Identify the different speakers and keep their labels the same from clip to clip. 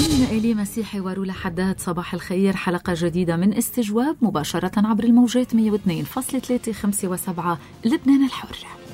Speaker 1: من إيلي مسيحي ورولا حداد. صباح الخير. حلقة جديدة من استجواب مباشرة عبر الموجات 102.3 5 و7 لبنان الحر.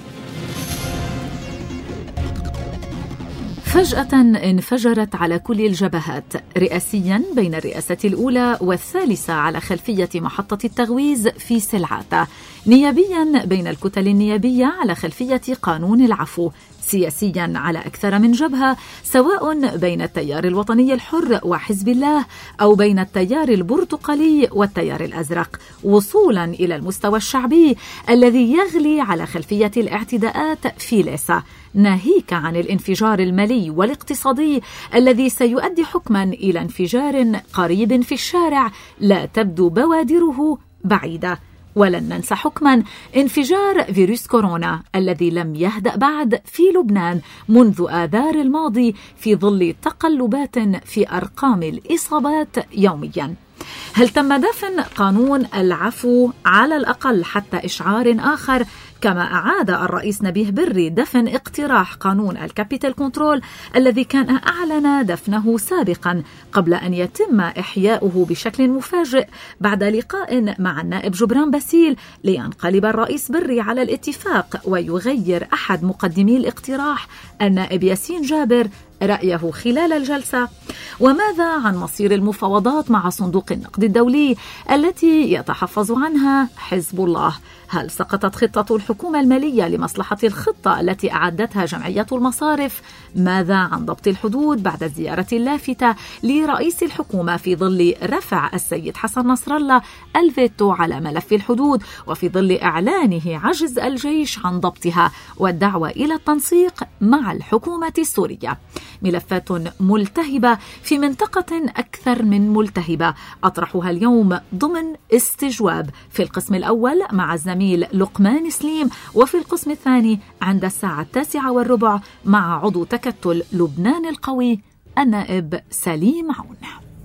Speaker 1: فجأة انفجرت على كل الجبهات، رئاسيا بين الرئاسة الأولى والثالثة على خلفية محطة التغويز في سلعاتة، نيابيا بين الكتل النيابية على خلفية قانون العفو، سياسيا على أكثر من جبهة، سواء بين التيار الوطني الحر وحزب الله أو بين التيار البرتقالي والتيار الأزرق، وصولا إلى المستوى الشعبي الذي يغلي على خلفية الاعتداءات في ليسا، ناهيك عن الانفجار المالي والاقتصادي الذي سيؤدي حكما إلى انفجار قريب في الشارع لا تبدو بوادره بعيدة. ولن ننسى حكما انفجار فيروس كورونا الذي لم يهدأ بعد في لبنان منذ آذار الماضي في ظل تقلبات في أرقام الإصابات يوميا. هل تم دفن قانون العفو على الأقل حتى إشعار آخر، كما أعاد الرئيس نبيه بري دفن اقتراح قانون الكابيتال كنترول الذي كان أعلن دفنه سابقا قبل أن يتم إحياؤه بشكل مفاجئ بعد لقاء مع النائب جبران باسيل لينقلب الرئيس بري على الاتفاق ويغير أحد مقدمي الاقتراح النائب ياسين جابر رأيه خلال الجلسة؟ وماذا عن مصير المفاوضات مع صندوق النقد الدولي التي يتحفظ عنها حزب الله؟ هل سقطت خطة الحكومة المالية لمصلحة الخطة التي أعدتها جمعية المصارف؟ ماذا عن ضبط الحدود بعد الزيارة اللافتة لرئيس الحكومة في ظل رفع السيد حسن نصر الله الفيتو على ملف الحدود وفي ظل إعلانه عجز الجيش عن ضبطها والدعوة إلى التنسيق مع الحكومة السورية؟ ملفات ملتهبة في منطقة أكثر من ملتهبة أطرحها اليوم ضمن استجواب، في القسم الأول مع الزميل لقمان سليم، وفي القسم الثاني عند الساعة 9:15 مع عضو تكتل لبنان القوي النائب سليم عون.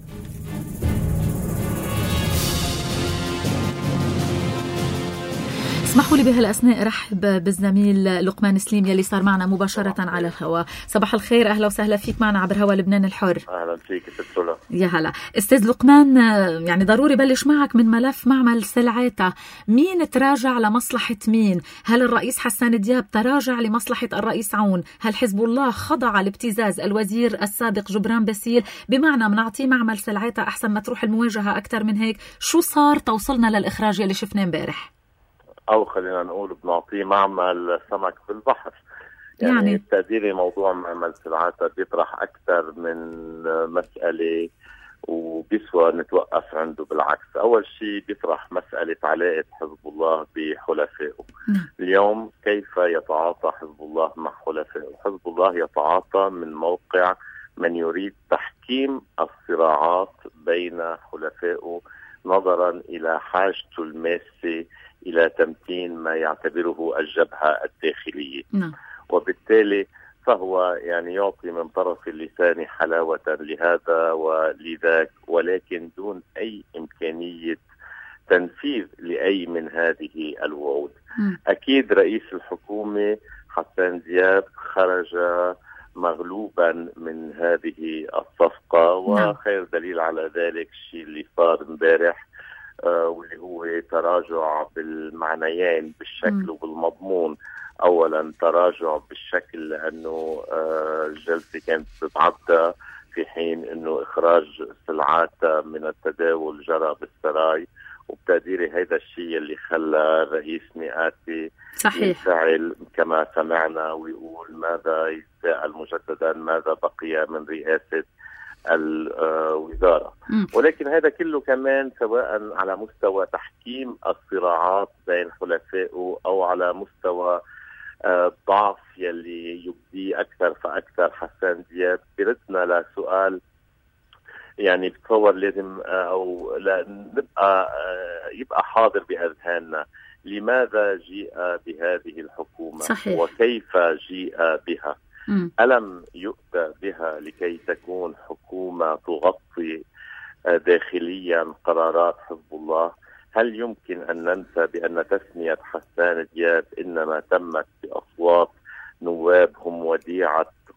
Speaker 1: اسمحوا لي بهالأثناء رحب بالزميل لقمان سليم يلي صار معنا مباشرة على الهواء. صباح الخير، أهلا وسهلا فيك معنا عبر هواء لبنان الحر.
Speaker 2: أهلا فيك ستولا.
Speaker 1: يا هلا أستاذ لقمان، يعني ضروري بلش معك من ملف معمل سلعاتة. مين تراجع لمصلحة مين؟ هل الرئيس حسان دياب تراجع لمصلحة الرئيس عون؟ هل حزب الله خضع لابتزاز الوزير السابق جبران باسيل؟ بمعنى منعطيه معمل سلعاتة أحسن ما تروح المواجهة أكثر من هيك. شو صار توصلنا للإخراج اللي شفناه امبارح؟
Speaker 2: أو خلينا نقول بنعطيه معمل سمك في البحر. يعني تقديري موضوع معمل سلعاتها بيطرح أكثر من مسألة وبيسوى نتوقف عنده. بالعكس، أول شيء بيطرح مسألة علاقة حزب الله بحلفائه. اليوم كيف يتعاطى حزب الله مع حلفائه؟ حزب الله يتعاطى من موقع من يريد تحكيم الصراعات بين حلفائه نظرا إلى حاجته الماسة إلى تمتين ما يعتبره الجبهة الداخلية. وبالتالي فهو يعني يعطي من طرف اللسان حلاوة لهذا ولذاك، ولكن دون أي إمكانية تنفيذ لأي من هذه الوعود. أكيد رئيس الحكومة حسان دياب خرج مغلوبا من هذه الصفقة، وخير دليل على ذلك الشيء اللي صار امبارح، واللي هو تراجع بالمعنيين بالشكل وبالمضمون. أولا تراجع بالشكل لأنه الجلسة كانت تتعدى في حين أنه إخراج سلعات من التداول جرى بالسراي، وبتقديري هذا الشيء اللي خلى الرئيس مئاتي ينفعل كما سمعنا ويقول ماذا يتساءل مجددا ماذا بقي من رئاسة الوزارة. ولكن هذا كله كمان سواء على مستوى تحكيم الصراعات بين حلفائه أو على مستوى ضعف يلي يبدي أكثر فأكثر حسان دياب، بردنا لسؤال يعني بتصور لازم أو يبقى حاضر بأذهاننا. لماذا جيء بهذه الحكومة؟
Speaker 1: صحيح.
Speaker 2: وكيف جيء بها؟ ألم يؤتى بها لكي تكون حكومة تغطي داخليا قرارات حزب الله؟ هل يمكن أن ننسى بأن تسمية حسان دياب إنما تمت بأصوات نواب هم وديعة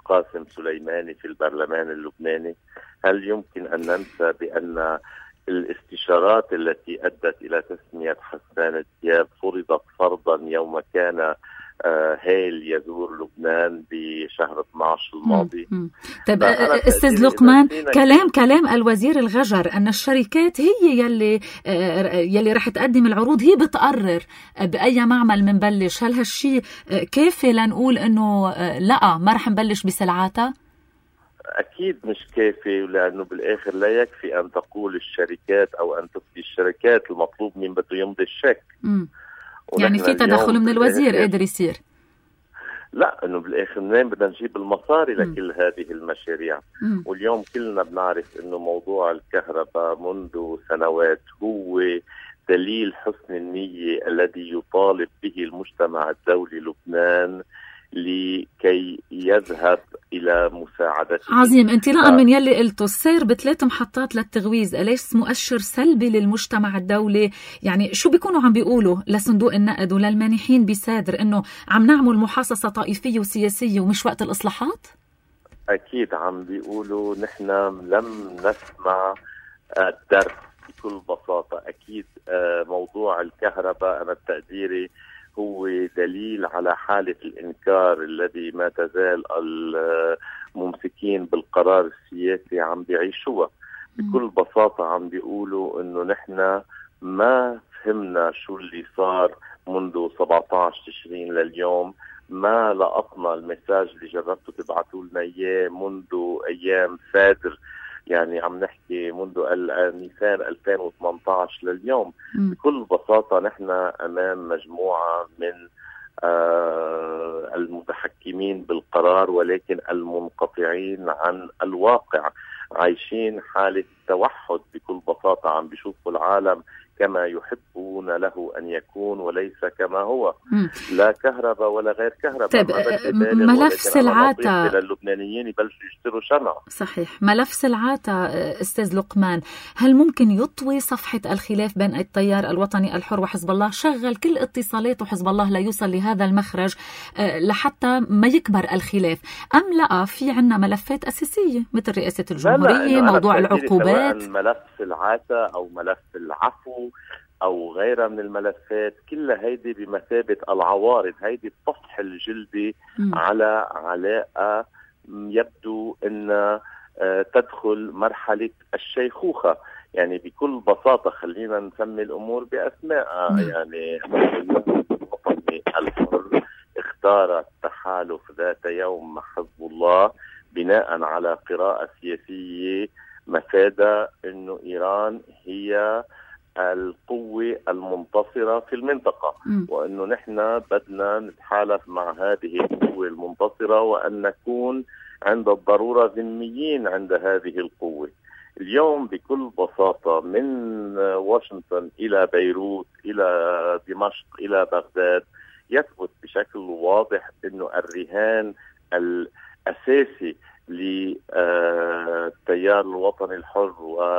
Speaker 2: قاسم سليماني في البرلمان اللبناني؟ هل يمكن أن ننسى بأن الاستشارات التي أدت إلى تسمية حسان دياب فرضت فرضا يوم كان هيل يزور لبنان بشهر 12 الماضي؟
Speaker 1: طيب أستاذ لقمان، كلام الوزير الغجر أن الشركات هي يلي رح تقدم العروض، هي بتقرر بأي معمل منبلش. هل هالشي كافي لنقول أنه لا ما رح نبلش بسلعاتها؟
Speaker 2: أكيد مش كافي، لأنه بالآخر لا يكفي أن تقول الشركات أو أن تفتي الشركات، المطلوب من بده يمضي الشيك.
Speaker 1: يعني في تدخل من الوزير قادر يصير؟
Speaker 2: لا، انه بالاخر منين بدنا نجيب المصاري لكل هذه المشاريع؟ واليوم كلنا بنعرف انه موضوع الكهرباء منذ سنوات هو دليل حسن النية الذي يطالب به المجتمع الدولي لبنان لكي يذهب إلى مساعدته.
Speaker 1: عظيم. انطلاقا من يلي قلته، السير ب3 محطات للتغويز أليس مؤشر سلبي للمجتمع الدولي؟ يعني شو بيكونوا عم بيقولوا لصندوق النقد وللمانحين بسادر إنه عم نعمل محاصصة طائفية وسياسية ومش وقت الإصلاحات؟
Speaker 2: أكيد عم بيقولوا نحن لم نسمع الدرس بكل بساطة. أكيد موضوع الكهرباء أنا التقديري هو دليل على حالة الإنكار الذي ما تزال الممسكين بالقرار السياسي عم بيعيشوها. بكل بساطة عم بيقولوا إنه نحن ما فهمنا شو اللي صار منذ 17 تشرين لليوم، ما لقطنا المساج اللي جربتوا تبعتوا لنا إياه منذ أيام فادر، يعني عم نحكي منذ نيسان 2018 لليوم. بكل بساطة نحن أمام مجموعة من المتحكمين بالقرار ولكن المنقطعين عن الواقع، عايشين حالة توحد. بكل بساطة عم بيشوفوا العالم كما يحبون له أن يكون وليس كما هو. لا كهرباء ولا غير كهرباء.
Speaker 1: طيب ملف سلعاتها
Speaker 2: اللبنانيين يبلشوا يشتروا شمع.
Speaker 1: صحيح. ملف سلعاتها أستاذ لقمان، هل ممكن يطوي صفحة الخلاف بين التيار الوطني الحر وحزب الله؟ شغل كل اتصالاته حزب الله ليوصل لهذا المخرج لحتى ما يكبر الخلاف، أم لا في عنا ملفات أساسية مثل رئاسة الجمهورية، موضوع العقوبات؟
Speaker 2: سواء ملف سلعاتها أو ملف العفو أو غيرها من الملفات، كلها هيدي بمثابة العوارض، هيدي الطفح الجلدي على علاقة يبدو أن تدخل مرحلة الشيخوخة. يعني بكل بساطة خلينا نسمي الأمور بأسمائها. يعني الوطني الحر اختار التحالف ذات يوم مع حزب الله بناء على قراءة سياسية مفادة أنه إيران هي القوة المنتصرة في المنطقة، وأنه نحن بدنا نتحالف مع هذه القوة المنتصرة وأن نكون عند الضرورة ذميين عند هذه القوة. اليوم بكل بساطة من واشنطن إلى بيروت إلى دمشق إلى بغداد يثبت بشكل واضح أنه الرهان الأساسي للتيار الوطني الحر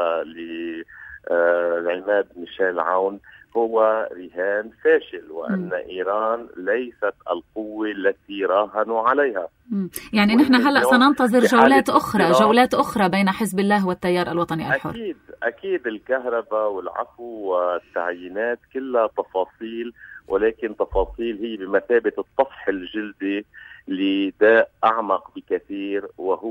Speaker 2: ولعماد ميشيل عون هو رهان فاشل، وأن إيران ليست القوة التي راهنوا عليها.
Speaker 1: يعني نحن هلأ سننتظر جولات أخرى بين حزب الله والتيار الوطني الحر.
Speaker 2: أكيد الكهرباء والعفو والتعيينات كلها تفاصيل، ولكن تفاصيل هي بمثابة الطفح الجلدي لداء أعمق بكثير،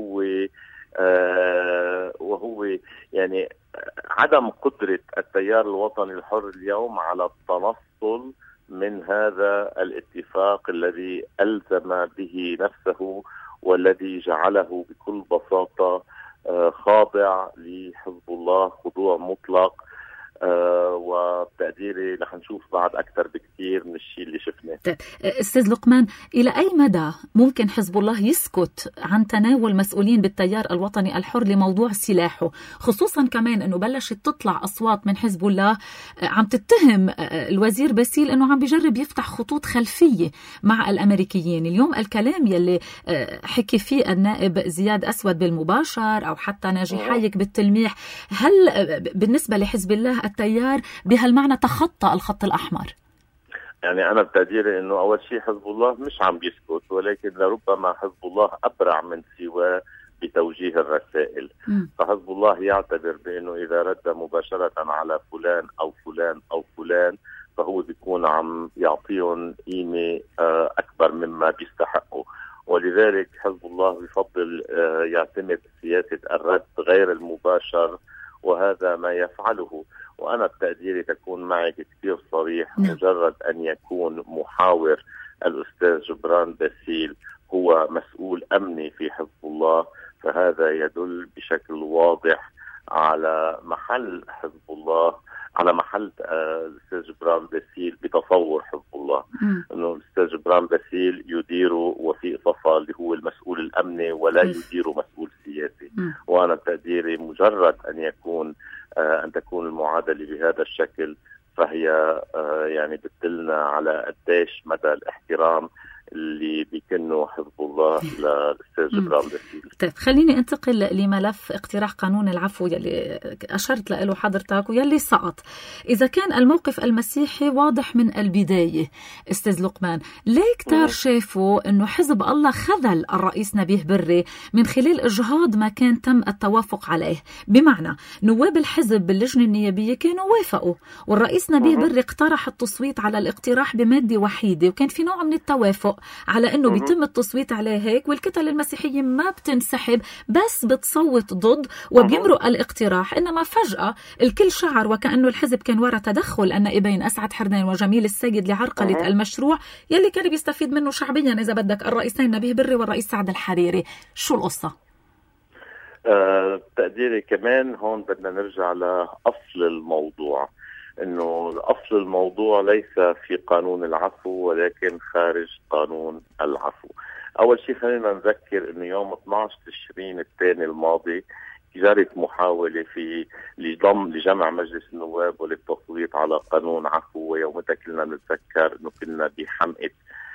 Speaker 2: وهو يعني عدم قدرة التيار الوطني الحر اليوم على التنصل من هذا الاتفاق الذي ألزم به نفسه والذي جعله بكل بساطة خاضع لحزب الله خضوع مطلق. وبتقديري رح نشوف بعد أكثر بكثير من الشيء اللي شفناه.
Speaker 1: أستاذ لقمان، إلى أي مدى ممكن حزب الله يسكت عن تناول مسؤولين بالتيار الوطني الحر لموضوع سلاحه، خصوصا كمان أنه بلشت تطلع أصوات من حزب الله عم تتهم الوزير باسيل أنه عم بيجرب يفتح خطوط خلفية مع الأمريكيين؟ اليوم الكلام يلي حكي فيه النائب زياد أسود بالمباشر أو حتى ناجي حايك بالتلميح، هل بالنسبة لحزب الله التيار بهالمعنى تخطى الخط الأحمر؟
Speaker 2: يعني أنا بتقديري إنه أول شيء حزب الله مش عم بيسكت، ولكن لربما حزب الله أبرع من سواه بتوجيه الرسائل. فحزب الله يعتبر بأنه إذا رد مباشرة على فلان أو فلان أو فلان فهو بيكون عم يعطيهم قيمة أكبر مما بيستحقوا، ولذلك حزب الله بفضل يعتمد سياسة الرد غير المباشر، وهذا ما يفعله. وأنا بتقديري تكون معي كثير صريح، مجرد أن يكون محاور الأستاذ جبران باسيل هو مسؤول أمني في حزب الله، فهذا يدل بشكل واضح على محل حزب الله، على محل الأستاذ جبران باسيل بتصور حزب الله، أنه الأستاذ جبران باسيل يدير وفيق صفا اللي هو المسؤول الأمني ولا يدير مسؤول سياسي. وأنا بتقديري مجرد أن تكون المعادلة بهذا الشكل فهي يعني بتدلنا على قديش مدى الاحترام اللي بيكنه حزب الله للأستاذ جبران باسيل.
Speaker 1: طيب خليني انتقل لملف اقتراح قانون العفو يلي أشرت له حضرتك ويلي سقط. إذا كان الموقف المسيحي واضح من البداية أستاذ لقمان، ليه كتار شافوا أنه حزب الله خذل الرئيس نبيه بري من خلال إجهاض ما كان تم التوافق عليه؟ بمعنى نواب الحزب باللجنة النيابية كانوا وافقوا، والرئيس نبيه بري اقترح التصويت على الاقتراح بمادة وحيدة، وكان في نوع من التوافق على أنه بيتم التصويت عليه هيك، والكتل المسيحية ما بتنسحب بس بتصوت ضد وبيمرق الاقتراح. إنما فجأة الكل شعر وكأنه الحزب كان وراء تدخل النائبين أسعد حردين وجميل السيد لعرقلة المشروع يلي كان بيستفيد منه شعبيا إذا بدك الرئيسين نبيه بري والرئيس سعد الحريري. شو القصة؟
Speaker 2: تقديري كمان هون بدنا نرجع لأصل الموضوع، انه اصل الموضوع ليس في قانون العفو ولكن خارج قانون العفو. اول شيء خلينا نذكر انه يوم 12 تشرين الثاني الماضي جرت محاولة لجمع مجلس النواب وللتصويت على قانون عفو، ويومتها كلنا نتذكر انه كنا بحمقة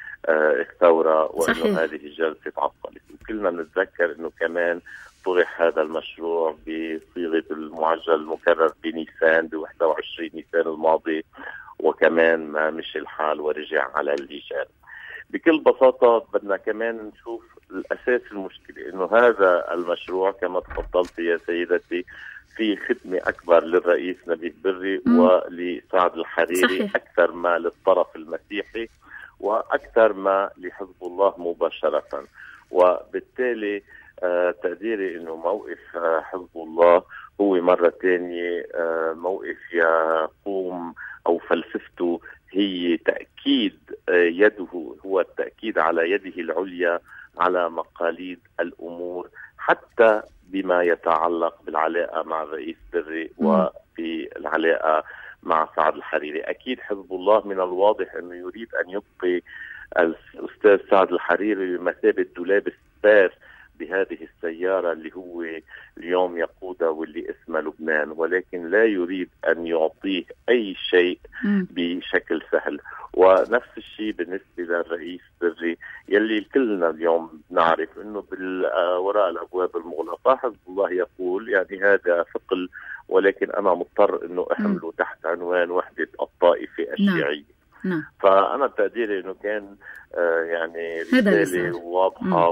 Speaker 2: الثورة وانه هذه الجلسة تعطلت، وكلنا نتذكر انه كمان طرح هذا المشروع بصيغة المعجل المكرر بنيسان ب 21 نيسان الماضي، وكمان ما مشي الحال ورجع على اللجان. بكل بساطة بدنا كمان نشوف الأساس المشكلة، إنه هذا المشروع كما تفضلت يا سيدتي في خدمة أكبر للرئيس نبيه بري ولسعد الحريري. صحيح. أكثر ما للطرف المسيحي وأكثر ما لحزب الله مباشرة، وبالتالي تقديري انه موقف حزب الله هو مرة تانية موقف يقوم او فلسفته هي تأكيد يده، هو التأكيد على يده العليا على مقاليد الامور، حتى بما يتعلق بالعلاقة مع الرئيس بري وفي العلاقة مع سعد الحريري. اكيد حزب الله من الواضح انه يريد ان يبقي الاستاذ سعد الحريري بمثابة دولاب السباس بهذه السيارة اللي هو اليوم يقودها واللي اسمها لبنان، ولكن لا يريد أن يعطيه أي شيء بشكل سهل. ونفس الشيء بالنسبة للرئيس بري يلي كلنا اليوم نعرف أنه وراء الأبواب المغلقة حزب الله يقول يعني هذا ثقل، ولكن أنا مضطر أنه أحمله تحت عنوان وحدة الطائفة الشيعية. فأنا تقديري أنه كان يعني رسالة واضحة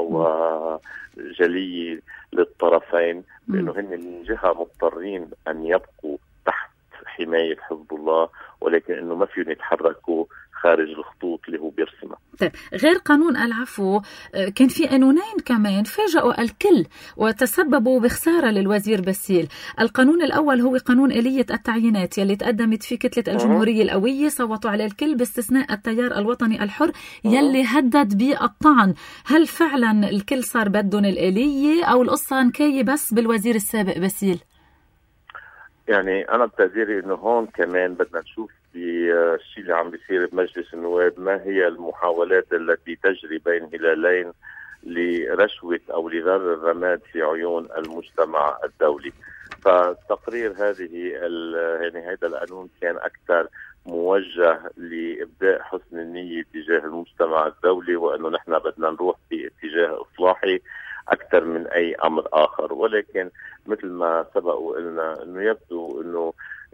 Speaker 2: وجلية للطرفين بأنه هن من جهة مضطرين أن يبقوا تحت حماية حزب الله، ولكن أنه ما فيهم يتحركوا خارج الخطوط اللي هو بيرسمها.
Speaker 1: طيب غير قانون العفو كان في قانونين كمان فاجأوا الكل وتسببوا بخسارة للوزير باسيل. القانون الأول هو قانون آلية التعيينات يلي تقدمت فيه كتلة الجمهورية القوية، صوتوا على الكل باستثناء التيار الوطني الحر يلي هدد بالطعن. هل فعلا الكل صار بدهم الآلية أو القصة نكاية بس بالوزير السابق باسيل؟
Speaker 2: يعني أنا بتقديري إنه هون كمان بدنا نشوف بالشيء اللي عم بيصير بمجلس النواب ما هي المحاولات التي تجري بين هلالين لرشوة أو لغر الرماد في عيون المجتمع الدولي. فتقرير يعني هذا القانون كان أكثر موجه لإبداء حسن النية تجاه المجتمع الدولي، وأنه نحن بدنا نروح في اتجاه إصلاحي أكثر من أي أمر آخر. ولكن مثل ما سبق وقلنا أنه يبدو أنه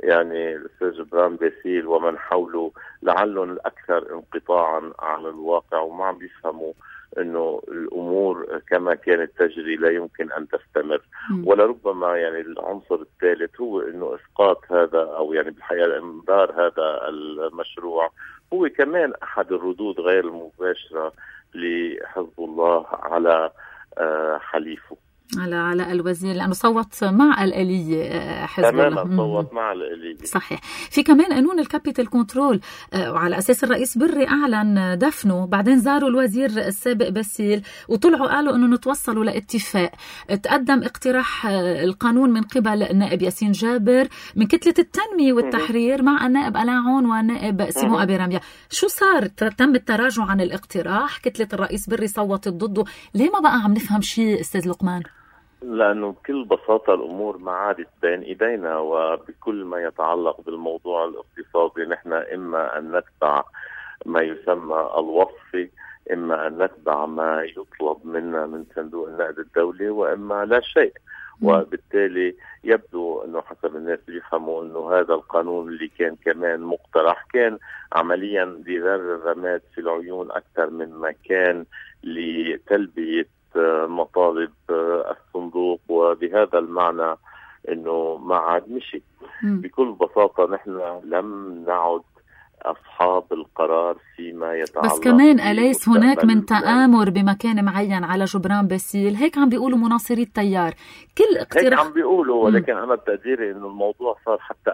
Speaker 2: يعني الأستاذ جبران باسيل ومن حوله لعلهم الأكثر انقطاعا عن الواقع، وما عم بيفهموا انه الامور كما كانت تجري لا يمكن ان تستمر. ولربما يعني العنصر الثالث هو انه اسقاط هذا، او يعني بالحقيقه انذار هذا المشروع هو كمان احد الردود غير المباشره لحزب الله على حليفه،
Speaker 1: على الوزير، لأنه صوت مع الآلية حزب الله.
Speaker 2: تماما صوت مع الآلية.
Speaker 1: صحيح. في كمان قانون الكابيتال كنترول، وعلى أساس الرئيس بري أعلن دفنه، بعدين زاروا الوزير السابق باسيل وطلعوا قالوا أنه نتوصلوا لاتفاق. تقدم اقتراح القانون من قبل النائب ياسين جابر من كتلة التنمية والتحرير مع النائب ألان عون والنائب سيمو أبي رمية. شو صار؟ تم التراجع عن الاقتراح؟ كتلة الرئيس بري صوتت ضده؟ ليه ما بقى عم نفهم شيء أستاذ لقمان؟
Speaker 2: لأنه بكل بساطة الأمور ما عادت بين إيدينا، وبكل ما يتعلق بالموضوع الاقتصادي نحن إما أن نتبع ما يسمى الوصفي، إما أن نتبع ما يطلب منا من صندوق النقد الدولي، وإما لا شيء. وبالتالي يبدو أنه حسب الناس يفهموا أنه هذا القانون اللي كان كمان مقترح كان عمليا لذر الرماد في العيون أكثر مما كان لتلبية مطالب الصندوق، وبهذا المعنى انه ما عاد مشي. بكل بساطة نحن لم نعد أصحاب القرار فيما يتعلق.
Speaker 1: بس كمان أليس هناك من تآمر بمكان معين على جبران باسيل؟ هيك عم بيقولوا مناصري التيار. كل اقتراح
Speaker 2: هيك عم بيقولوا، ولكن أنا بتقديري إنه الموضوع صار حتى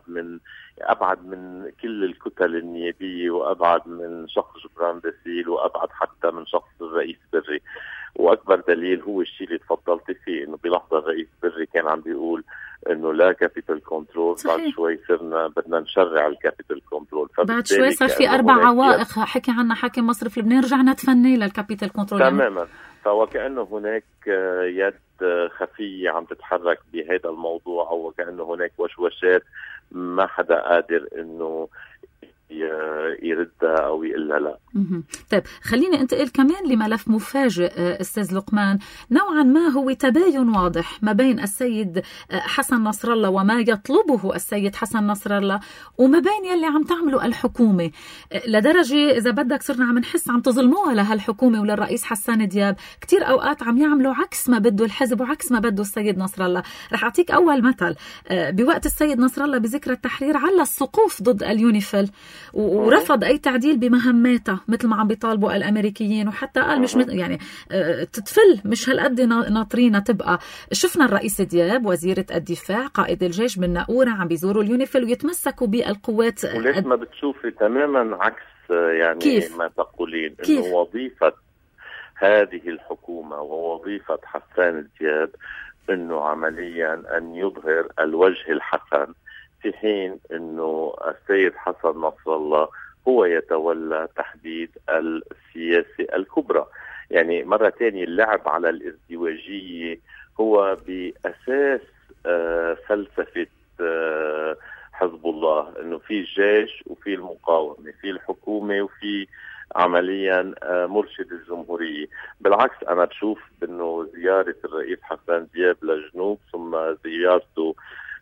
Speaker 2: أبعد من كل الكتل النيابية، وأبعد من شخص جبران باسيل، وأبعد حتى من شخص الرئيس بري. واكبر دليل هو الشيء اللي تفضلت فيه، انه بلحظه الرئيس بري كان عم بيقول انه لا كابيتال كنترول، بعد شوي صرنا بدنا نشرع الكابيتال كنترول،
Speaker 1: بعد شوي صار في 4 عوائق حكي عنها حاكم مصرف لبنان، رجعنا تفني للكابيتال كنترول
Speaker 2: تماما. فوكأنه هناك يد خفيه عم تتحرك بهذا الموضوع، او وكأنه هناك وشوشات ما حدا قادر انه يردها أو يقلها لا.
Speaker 1: طيب خليني انتقل كمان لملف مفاجئ أستاذ لقمان، نوعا ما هو تباين واضح ما بين السيد حسن نصر الله وما يطلبه السيد حسن نصر الله، وما بين يلي عم تعمله الحكومة، لدرجة إذا بدك صرنا عم نحس عم تظلموها لهالحكومة وللرئيس حسان دياب. كتير أوقات عم يعملوا عكس ما بده الحزب وعكس ما بده السيد نصر الله. رح أعطيك أول مثل. بوقت السيد نصر الله بذكرى التحرير على السقوف ضد اليونيفيل ورفض أي تعديل بمهماتها مثل ما عم بيطالبوا الأمريكيين، وحتى قال مش يعني تتفل مش هالقد ناطرينا تبقى. شفنا الرئيس دياب وزيرة الدفاع قائد الجيش بالناقورة عم بيزوروا اليونيفيل ويتمسكوا بالقوات.
Speaker 2: وليش ما بتشوفي تماما عكس يعني كيف؟ ما تقولين إنه وظيفة هذه الحكومة ووظيفة حسان دياب إنه عمليا أن يظهر الوجه الحسن، في حين انه السيد حسن نصر الله هو يتولى تحديد السياسة الكبرى. يعني مرة تانية اللعب على الازدواجية هو بأساس فلسفة حزب الله، انه في الجيش وفي المقاومة، في الحكومة وفي عمليا مرشد الجمهورية. بالعكس أنا بشوف انه زيارة الرئيس حسان دياب للجنوب ثم زيارته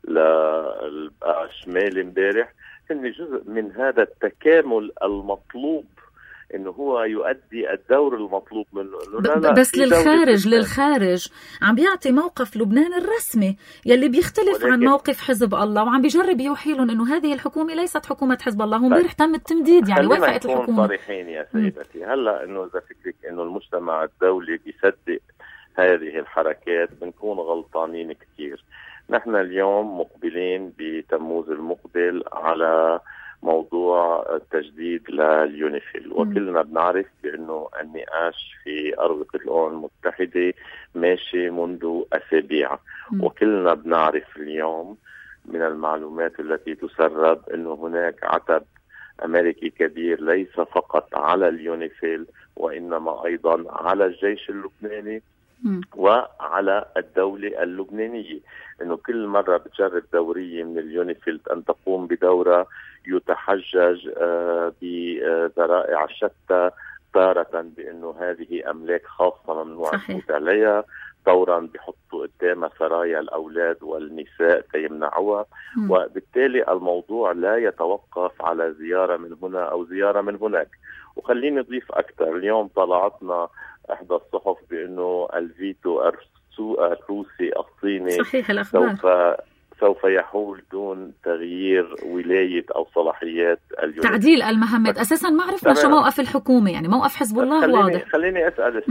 Speaker 2: للشمال امبارح كان جزء من هذا التكامل المطلوب، انه هو يؤدي الدور المطلوب منه. إنه لا
Speaker 1: بس للخارج عم بيعطي موقف لبنان الرسمي يلي بيختلف عن موقف حزب الله، وعم بيجرب يوحي لهم انه هذه الحكومه ليست حكومه حزب الله. وامبارح تم التمديد، يعني وافقت الحكومه.
Speaker 2: صريحين يا سيدتي. هلا انه اذا فكرك انه المجتمع الدولي بيصدق هذه الحركات بنكون غلطانين كثير. نحن اليوم مقبلين بتموز المقبل على موضوع التجديد لليونيفيل، وكلنا بنعرف بأنه النقاش في أروقة الأمم المتحدة ماشي منذ أسابيع، وكلنا بنعرف اليوم من المعلومات التي تسرب أنه هناك عتب أمريكي كبير ليس فقط على اليونيفيل وإنما أيضا على الجيش اللبناني وعلى الدولة اللبنانية، انه كل مرة بتجرب دورية من اليونيفيل ان تقوم بدورة يتحجج بذرائع شتى، تارة بانه هذه املاك خاصة ممنوع الفوت عليها، دورا بحط يحطوا قدامها سرايا الأولاد والنساء يمنعوها. وبالتالي الموضوع لا يتوقف على زيارة من هنا أو زيارة من هناك. وخليني أضيف أكثر، اليوم طلعتنا إحدى الصحف بأنه الفيتو الروسي الصيني
Speaker 1: صحيح الأخبار
Speaker 2: سوف يحول دون تغيير ولاية أو صلاحيات اليونسكو،
Speaker 1: تعديل المهمات. أساسا ما عرفنا شو موقف الحكومة، يعني موقف حزب الله واضح.
Speaker 2: خليني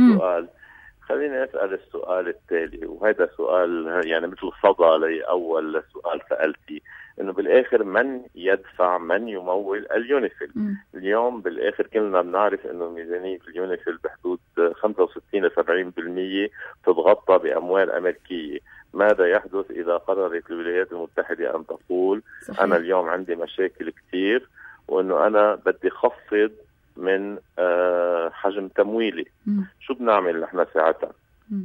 Speaker 2: أسأل السؤال التالي، وهذا سؤال يعني مثل صدى لأول سؤال سألتي، إنه بالآخر من يدفع، من يمول اليونيفيل؟ اليوم بالآخر كلنا بنعرف إنه ميزانية اليونيفيل بحدود 65-70% تتغطى بأموال أمريكية. ماذا يحدث إذا قررت الولايات المتحدة أن تقول صحيح. أنا اليوم عندي مشاكل كتير وإنه أنا بدي خفض من حجم تمويلي، شو بنعمل نحن ساعتها؟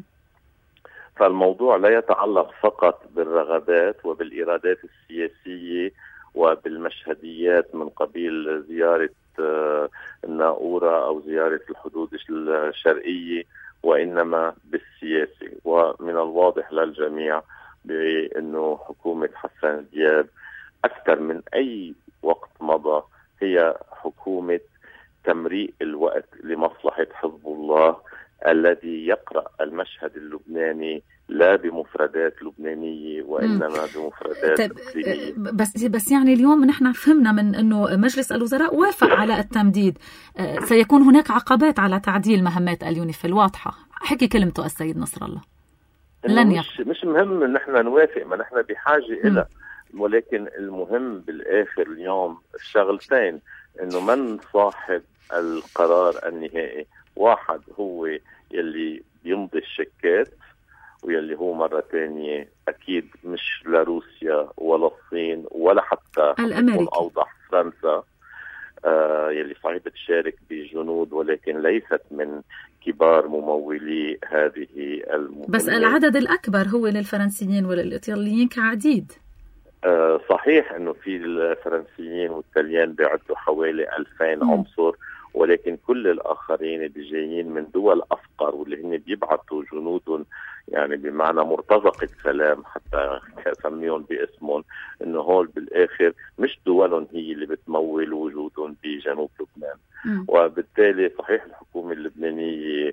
Speaker 2: فالموضوع لا يتعلق فقط بالرغبات وبالإرادات السياسية وبالمشهديات من قبيل زيارة الناقورة أو زيارة الحدود الشرقية، وإنما بالسياسة. ومن الواضح للجميع بأنه حكومة حسن دياب أكثر من أي وقت مضى هي حكومة تمريء الوقت لمصلحة حزب الله الذي يقرأ المشهد اللبناني لا بمفردات لبنانية وإنما بمفردات إقليمية.
Speaker 1: بس يعني اليوم نحن فهمنا من أنه مجلس الوزراء وافق على التمديد. سيكون هناك عقبات على تعديل مهمات اليونيفيل واضحة، حكي كلمته السيد نصر الله. لن
Speaker 2: مش مهم ان نحن نوافق، ما نحن بحاجة إلى، ولكن المهم بالآخر اليوم الشغلتين، انه من صاحب القرار النهائي. واحد هو يلي بيمضي الشيكات، ويلي هو مرة تانية أكيد مش لروسيا ولا الصين ولا حتى
Speaker 1: الأمريكي
Speaker 2: أوضح فرنسا، يلي صحيح بتشارك بجنود ولكن ليست من كبار ممولي هذه المهمات.
Speaker 1: بس العدد الأكبر هو للفرنسيين وللإيطاليين كعديد.
Speaker 2: صحيح أنه في الفرنسيين والإيطاليين بيعدوا حوالي 2000 عنصر، ولكن كل الآخرين بيجيين من دول أفقر، واللي هن بيبعثوا جنودهم يعني بمعنى مرتزقة سلام حتى سميهم باسمهم، إنه هول بالآخر مش دولهم هي اللي بتمول وجودهم بجنوب لبنان. وبالتالي صحيح الحكومة اللبنانية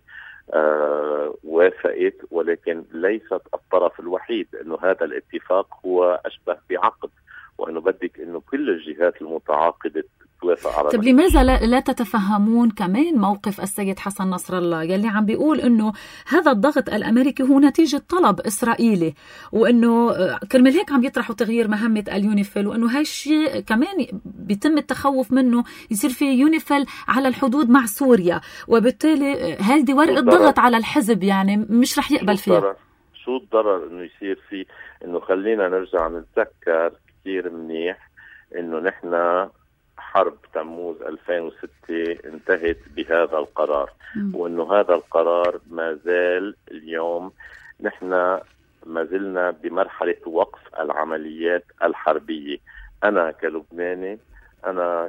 Speaker 2: وافقت، ولكن ليست الطرف الوحيد، إنه هذا الاتفاق هو أشبه بعقد، وإنه بدك إنه كل الجهات المتعاقدة.
Speaker 1: طب لماذا لا تتفهمون كمان موقف السيد حسن نصر الله يلي عم بيقول انه هذا الضغط الامريكي هو نتيجة طلب اسرائيلي، وانه كرمال هيك عم يطرحوا تغيير مهمة اليونيفيل، وانه هاي الشيء كمان بيتم التخوف منه يصير في يونيفيل على الحدود مع سوريا، وبالتالي هذه ورقة ضغط على الحزب يعني مش رح يقبل فيها.
Speaker 2: شو الضرر انه يصير فيه؟ انه خلينا نرجع نتذكر كثير منيح انه نحن حرب تموز 2006 انتهت بهذا القرار، وانه هذا القرار ما زال اليوم. نحن ما زلنا بمرحلة وقف العمليات الحربية. انا كلبناني، انا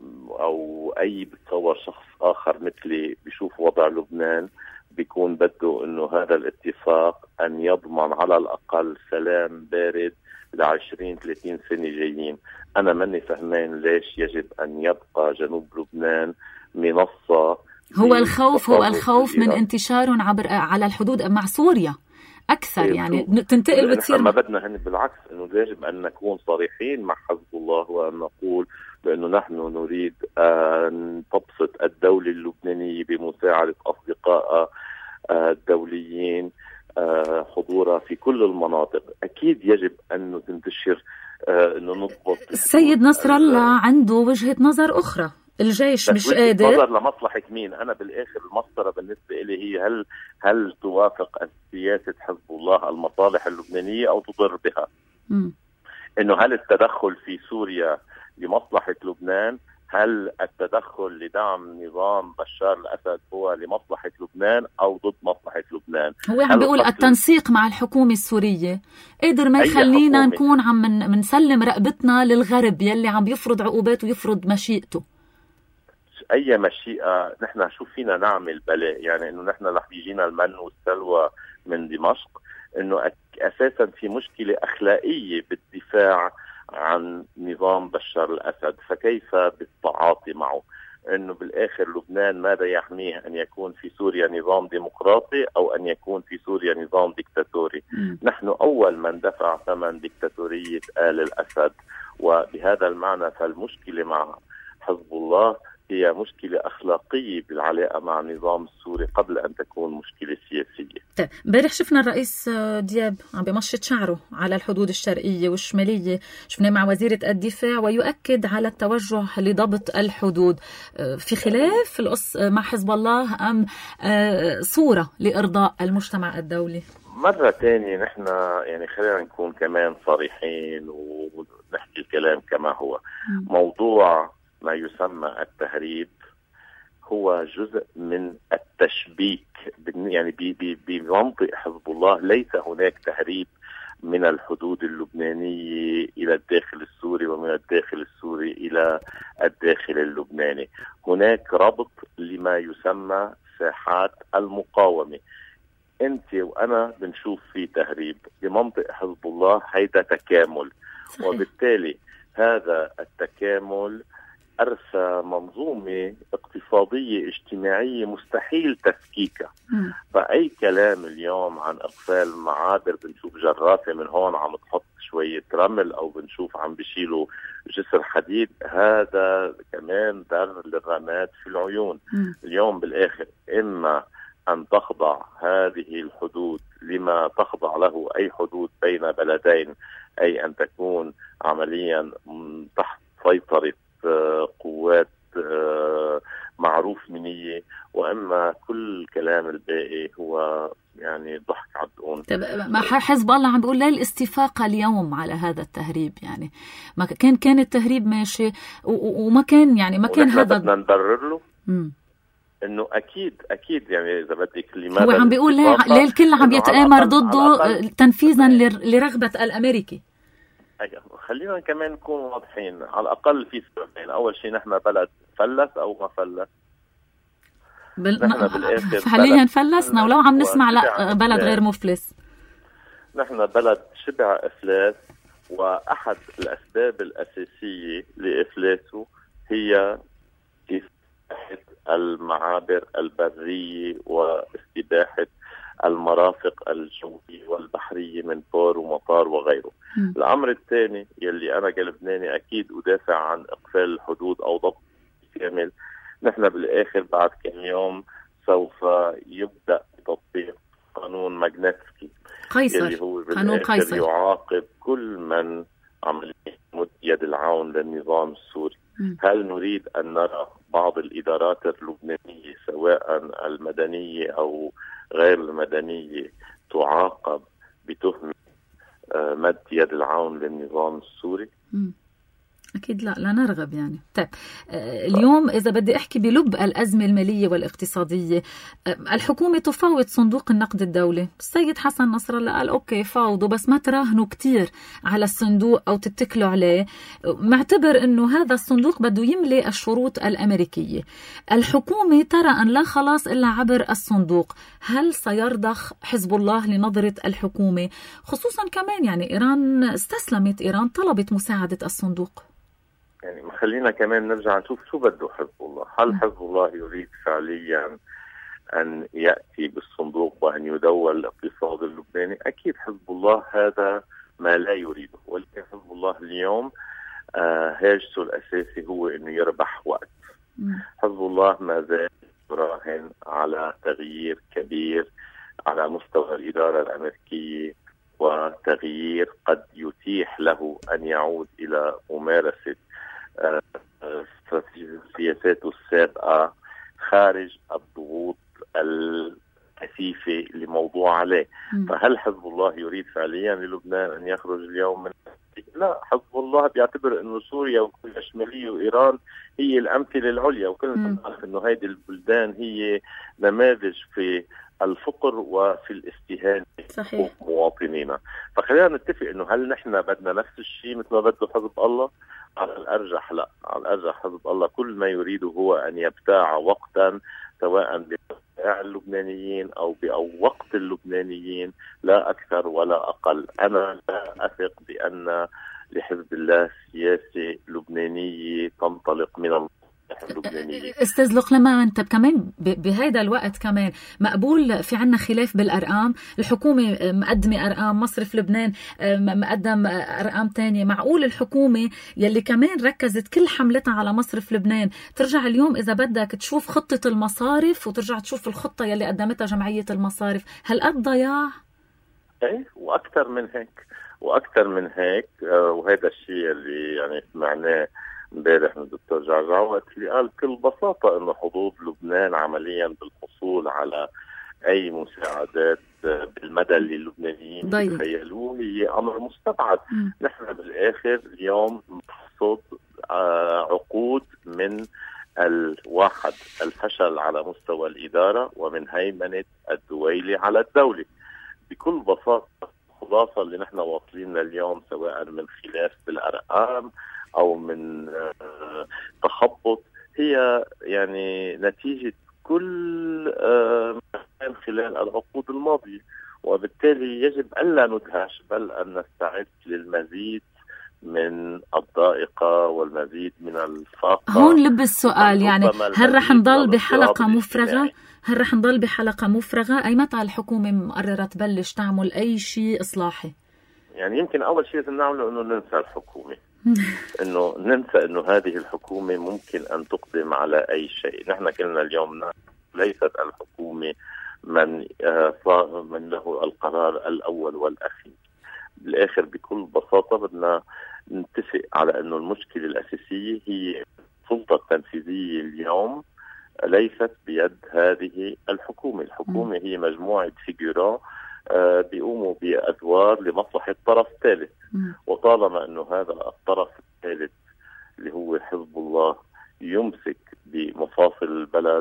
Speaker 2: او اي بتصور شخص اخر مثلي بيشوف وضع لبنان بيكون بده انه هذا الاتفاق ان يضمن على الاقل سلام بارد ل20-30 سنة جايين. أنا ماني فهمان ليش يجب أن يبقى جنوب لبنان منصة.
Speaker 1: هو الخوف من انتشار على الحدود مع سوريا أكثر، يعني تنتقل وتصير.
Speaker 2: ما بدنا هن بالعكس، إنه يجب أن نكون صريحين مع حزب الله وأن نقول بأنه نحن نريد أن تبسط الدولة اللبنانية بمساعدة أصدقائها الدوليين حضورها في كل المناطق. أكيد يجب أن تنتشر، أنه نضبط.
Speaker 1: السيد نصر الله عنده وجهة نظر أخرى، الجيش مش قادر.
Speaker 2: نظر لمصلحة مين؟ أنا بالآخر المسطرة بالنسبة إلي هي هل توافق سياسة حزب الله المصالح اللبنانية أو تضر بها؟ إنه هل التدخل في سوريا لمصلحة لبنان؟ هل التدخل لدعم نظام بشار الأسد هو لمصلحة لبنان أو ضد مصلحة لبنان؟
Speaker 1: هو عم بيقول التنسيق مع الحكومة السورية قدر ما يخلينا نكون عم منسلم رقبتنا للغرب يلي عم يفرض عقوبات ويفرض مشيئته.
Speaker 2: أي مشيئة نحن شو فينا نعمل بلا؟ يعني إنه نحن رح بيجينا المن والسلوى من دمشق، أنه أساسا في مشكلة أخلاقية بالدفاع عن نظام بشار الأسد، فكيف بالتعاطي معه؟ أنه بالآخر لبنان ماذا يحميه، أن يكون في سوريا نظام ديمقراطي أو أن يكون في سوريا نظام ديكتاتوري؟ نحن أول من دفع ثمن ديكتاتورية آل الأسد، وبهذا المعنى فالمشكلة مع حزب الله هي مشكلة أخلاقية بالعلاقة مع النظام السوري قبل أن تكون مشكلة سياسية.
Speaker 1: امبارح شفنا الرئيس دياب عم بمشط شعره على الحدود الشرقية والشمالية، شفنا مع وزيرة الدفاع ويؤكد على التوجه لضبط الحدود. في خلاف مع حزب الله أم صورة لإرضاء المجتمع الدولي؟
Speaker 2: مرة تانية نحن يعني خلينا نكون كمان صريحين ونحكي الكلام كما هو. موضوع ما يسمى التهريب هو جزء من التشبيك، يعني بمنطق حزب الله ليس هناك تهريب من الحدود اللبنانية إلى الداخل السوري ومن الداخل السوري إلى الداخل اللبناني. هناك ربط لما يسمى ساحات المقاومة. أنت وأنا بنشوف في تهريب، بمنطق حزب الله هيدا تكامل. صحيح. وبالتالي هذا التكامل أرسى منظومة اقتصادية اجتماعية مستحيل تفكيكها. فأي كلام اليوم عن إقفال معابر، بنشوف جرافة من هون عم تحط شوية رمل أو بنشوف عم بيشيلوا جسر حديد، هذا كمان در للرماد في العيون. اليوم بالآخر إما أن تخضع هذه الحدود لما تخضع له أي حدود بين بلدين، أي أن تكون عمليا تحت سيطرة قوات معروف منية، وإما كل الكلام الباقي هو يعني ضحك عالدقون.
Speaker 1: ما حزب الله عم بيقول لا الاستفاقة اليوم على هذا التهريب، يعني ما كان التهريب ماشي وما كان يعني ما كان هذا
Speaker 2: بدنا نبرر له انه اكيد يعني اذا بدك لماذا
Speaker 1: هو عم بيقول ليه الكل عم يتآمر ضده تنفيذا لرغبة الامريكي.
Speaker 2: خلينا كمان نكون واضحين، على الأقل في سببين. أول شيء نحن بلد فلس أو ما فلس؟
Speaker 1: نحن بالآخر حاليا فلسنا، ولو عم نسمع لا بلد غير مفلس.
Speaker 2: نحن بلد شبع إفلاس، وأحد الأسباب الأساسية لإفلاسه هي استباحة المعابر البرية واستباحة المرافق الجوية والبحرية من بور ومطار وغيره. الأمر الثاني يلي أنا كلبناني أكيد أدافع عن إقفال الحدود أو ضبط كامل. نحن بالآخر بعد كم يوم سوف يبدأ تطبيق قانون ماغنتسكي
Speaker 1: يلي
Speaker 2: هو
Speaker 1: قانون قيصر
Speaker 2: يعاقب كل من عمل يمد يد العون للنظام السوري. هل نريد أن نرى بعض الإدارات اللبنانية سواء المدنية أو غير المدنية تعاقب بتهمة مد يد العون للنظام السوري؟
Speaker 1: أكيد لا نرغب يعني. طيب اليوم إذا بدي أحكي بلب الأزمة المالية والاقتصادية، الحكومة تفاوض صندوق النقد الدولي. السيد حسن نصر الله قال أوكي فاوضوا، بس ما تراهنوا كتير على الصندوق أو تتكلوا عليه، معتبر أنه هذا الصندوق بده يملي الشروط الأمريكية. الحكومة ترى أن لا خلاص إلا عبر الصندوق. هل سيرضخ حزب الله لنظرة الحكومة؟ خصوصا كمان يعني إيران استسلمت، إيران طلبت مساعدة الصندوق.
Speaker 2: يعني خلينا كمان نرجع نشوف شو بده حزب الله. هل حزب الله يريد فعليا أن يأتي بالصندوق وأن يدول الاقتصاد اللبناني؟ أكيد حزب الله هذا ما لا يريده، ولكن حزب الله اليوم هاجسه الأساسي هو أنه يربح وقت. حزب الله ما زال يراهن على تغيير كبير على مستوى الإدارة الأمريكية، وتغيير قد يتيح له أن يعود إلى ممارسة سياساته السابقة خارج الضغوط الكثيفة لموضوع عليه. فهل حزب الله يريد فعليا للبنان أن يخرج اليوم من؟ لا، حزب الله بيعتبر أنه سوريا وكوريا الشمالية وإيران هي الأمثلة العليا، وكلنا نعرف أنه هذه البلدان هي نماذج في الفقر وفي الاستهانة بحقوق مواطنينا. فخلينا نتفق أنه هل نحن بدنا نفس الشيء مثل ما بده حزب الله؟ على الأرجح لا. على الأرجح حزب الله كل ما يريده هو أن يبتاع وقتا سواء بوقائع اللبنانيين أو بوقت اللبنانيين، لا أكثر ولا أقل. أنا لا أثق بأن لحزب الله سياسة لبنانية تنطلق من اللبنانية.
Speaker 1: استاذ لقلمان، طب كمان بهذا الوقت كمان مقبول في عنا خلاف بالأرقام؟ الحكومة مقدمة أرقام، مصرف لبنان مقدم أرقام تانية. معقول الحكومة يلي كمان ركزت كل حملتها على مصرف لبنان ترجع اليوم إذا بدك تشوف خطة المصارف وترجع تشوف الخطة يلي قدمتها جمعية المصارف؟ هل قد ضياع؟
Speaker 2: ايه، وأكثر من هيك وأكثر من هيك. وهذا الشيء اللي يعني سمعناه امبارح من الدكتور جعجع وقت اللي قال بكل بساطة انه حظوظ لبنان عمليا بالحصول على اي مساعدات بالمدى اللي اللبنانيين يتخيلوه هي امر مستبعد. نحن بالاخر اليوم نحصد عقود من الواحد الفشل على مستوى الادارة ومن هيمنة الدويلة على الدولة. بكل بساطة الخلاصة اللي نحن واصلين اليوم سواء من خلاف بالارقام أو من تخبط هي يعني نتيجة كل ما خلال العقود الماضية، وبالتالي يجب ألا ندهش بل أن نستعد للمزيد من الضائقة والمزيد من الفاقة.
Speaker 1: هون لب السؤال، يعني هل رح نضل بحلقة مفرغة؟ هل رح نضل بحلقة مفرغة؟ أي متى الحكومة مقررة تبلش تعمل أي شيء إصلاحي؟
Speaker 2: يعني يمكن أول شيء نعمله أنه ننسى الحكومة، انه ننسى انه هذه الحكومة ممكن ان تقدم على اي شيء. نحن كلنا اليوم ليست الحكومة من له القرار الاول والاخير. بالاخر بكل بساطة بدنا نتفق على انه المشكلة الاساسية هي السلطة التنفيذية اليوم ليست بيد هذه الحكومة. الحكومة هي مجموعة فيجورا بيقوموا بأدوار لمصلحة طرف ثالث، وطالما أنه هذا الطرف الثالث اللي هو حزب الله يمسك بمفاصل البلد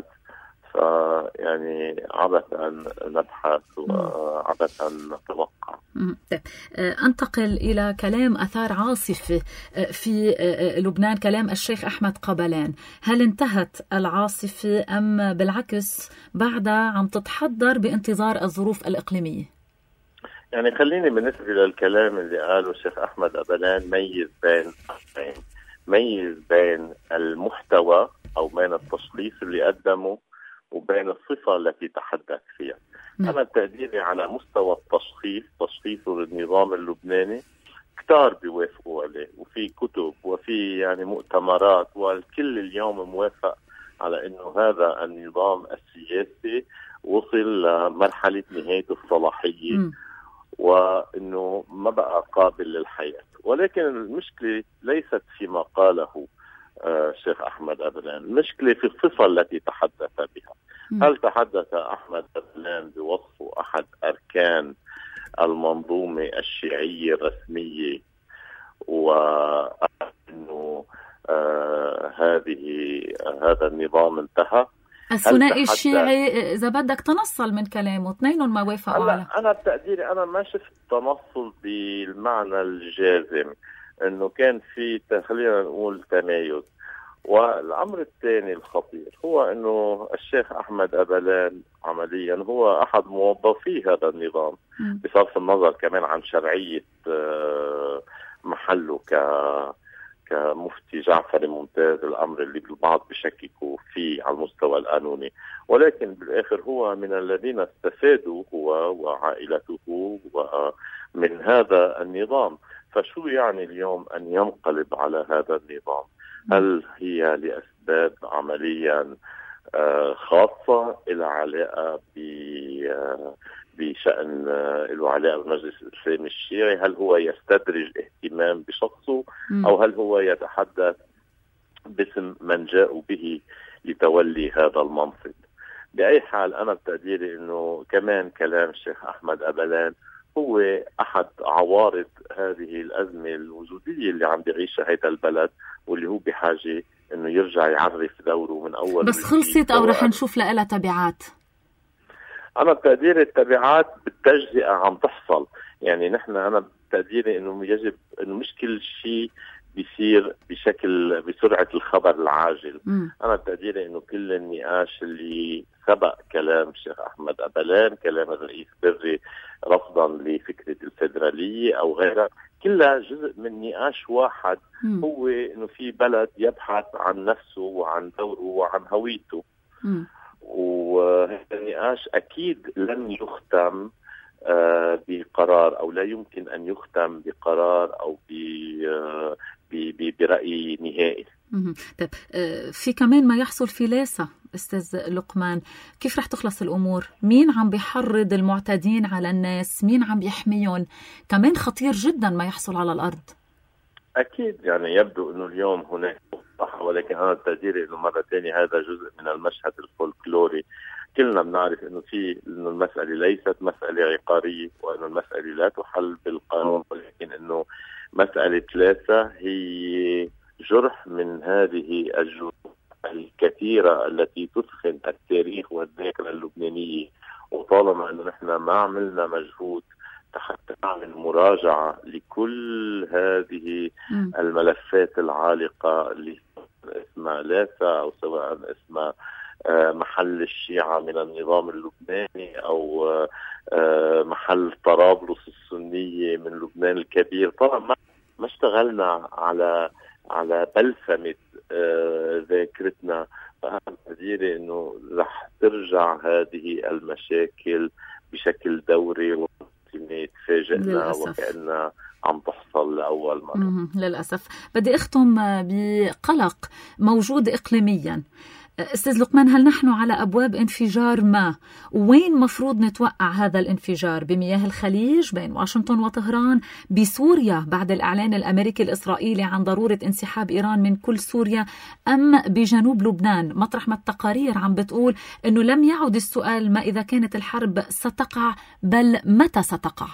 Speaker 2: فيعني عبث أن نبحث وعبث أن نتوقع.
Speaker 1: أنتقل إلى كلام أثار عاصفة في لبنان، كلام الشيخ أحمد قبلان. هل انتهت العاصفة أم بالعكس بعدها عم تتحضر بانتظار الظروف الإقليمية؟
Speaker 2: يعني خليني بالنسبة للكلام اللي قاله الشيخ أحمد قبلان ميز بين المحتوى أو بين التشخيص اللي قدمه وبين الصفة التي تحدث فيها. أنا تقديري على مستوى تشخيصه للنظام اللبناني كتار بيوافقوا عليه، وفي كتب وفي يعني مؤتمرات والكل اليوم موافق على إنه هذا النظام السياسي وصل لمرحلة نهاية الصلاحية وإنه ما بقى قابل للحياة. ولكن المشكلة ليست فيما قاله الشيخ أحمد قبلان، المشكلة في الصفة التي تحدث بها. هل تحدث أحمد قبلان بوصفه أحد أركان المنظومة الشيعية الرسمية وأنه هذا النظام انتهى؟
Speaker 1: الثنائي الشيعي إذا بدك تنصل من كلامه، اثنين ما وافقوا على.
Speaker 2: أنا بتقديري أنا ما شفت تنصل بالمعنى الجازم، إنه كان في خلينا نقول تمايز. والأمر الثاني الخطير هو إنه الشيخ أحمد قبلان عمليا هو أحد موظفي هذا النظام بصرف النظر كمان عن شرعية محله كمفتي جعفر ممتاز، الأمر اللي البعض بشككوا فيه على المستوى القانوني. ولكن بالآخر هو من الذين استفادوا هو وعائلته ومن هذا النظام. فشو يعني اليوم أن ينقلب على هذا النظام؟ هل هي لأسباب عمليا خاصة إلى علاقة بشأن له علاقة بالمجلس الإسلامي الشيعي؟ هل هو يستدرج اهتمام بشخصه أو هل هو يتحدث باسم من جاءوا به لتولي هذا المنصب؟ بأي حال أنا بتقديري أنه كمان كلام الشيخ أحمد قبلان هو أحد عوارض هذه الأزمة الوجودية اللي عم بيعيشها هذا البلد، واللي هو بحاجة أنه يرجع يعرف دوره من أول.
Speaker 1: بس خلصت أو رح نشوف لها تبعات؟
Speaker 2: أنا بتقديري التبعات بالتجزئة عم تحصل. يعني أنا بتقديري أنه يجب أنه مش كل شيء بيصير بسرعة الخبر العاجل. أنا بتقديري إنه كل النقاش اللي سبق كلام الشيخ أحمد أبلان، كلام الرئيس بري رفضا لفكرة الفيدرالية أو غيرها، كلها جزء من نقاش واحد، هو إنه في بلد يبحث عن نفسه وعن دوره وعن هويته. وهذا النقاش أكيد لن يختم بقرار، أو لا يمكن أن يختم بقرار أو برأي نهائي.
Speaker 1: طيب، في كمان ما يحصل في لاسا أستاذ لقمان، كيف رح تخلص الأمور؟ مين عم بيحرض المعتدين على الناس؟ مين عم بيحميهم؟ كمان خطير جدا ما يحصل على الأرض.
Speaker 2: أكيد يعني يبدو أنه اليوم هناك مصلحة، ولكن أنا تقديري أنه مرة ثانية هذا جزء من المشهد الفولكلوري. كلنا بنعرف أنه إنه المسألة ليست مسألة عقارية، وأنه المسألة لا تحل بالقانون، ولكن أنه مسألة لاسا هي جرح من هذه الجروح الكثيرة التي تسخن التاريخ والذاكرة اللبنانية. وطالما أنه نحن ما عملنا مجهود حتى نعمل مراجعة لكل هذه الملفات العالقة اللي اسمها لاسا، أو سواء اسمها محل الشيعة من النظام اللبناني، أو محل طرابلس السنية من لبنان الكبير، طبعا ما اشتغلنا على بلسمة ذاكرتنا. فأنا تقديري أنه رح ترجع هذه المشاكل بشكل دوري تفاجئنا وكأننا عم تحصل لأول مرة.
Speaker 1: للأسف. بدي أختم بقلق موجود إقليميا. أستاذ لقمان، هل نحن على أبواب انفجار ما؟ وين مفروض نتوقع هذا الانفجار؟ بمياه الخليج بين واشنطن وطهران؟ بسوريا بعد الإعلان الأمريكي الإسرائيلي عن ضرورة انسحاب إيران من كل سوريا؟ أم بجنوب لبنان مطرح ما التقارير عم بتقول أنه لم يعد السؤال ما إذا كانت الحرب ستقع، بل متى ستقع؟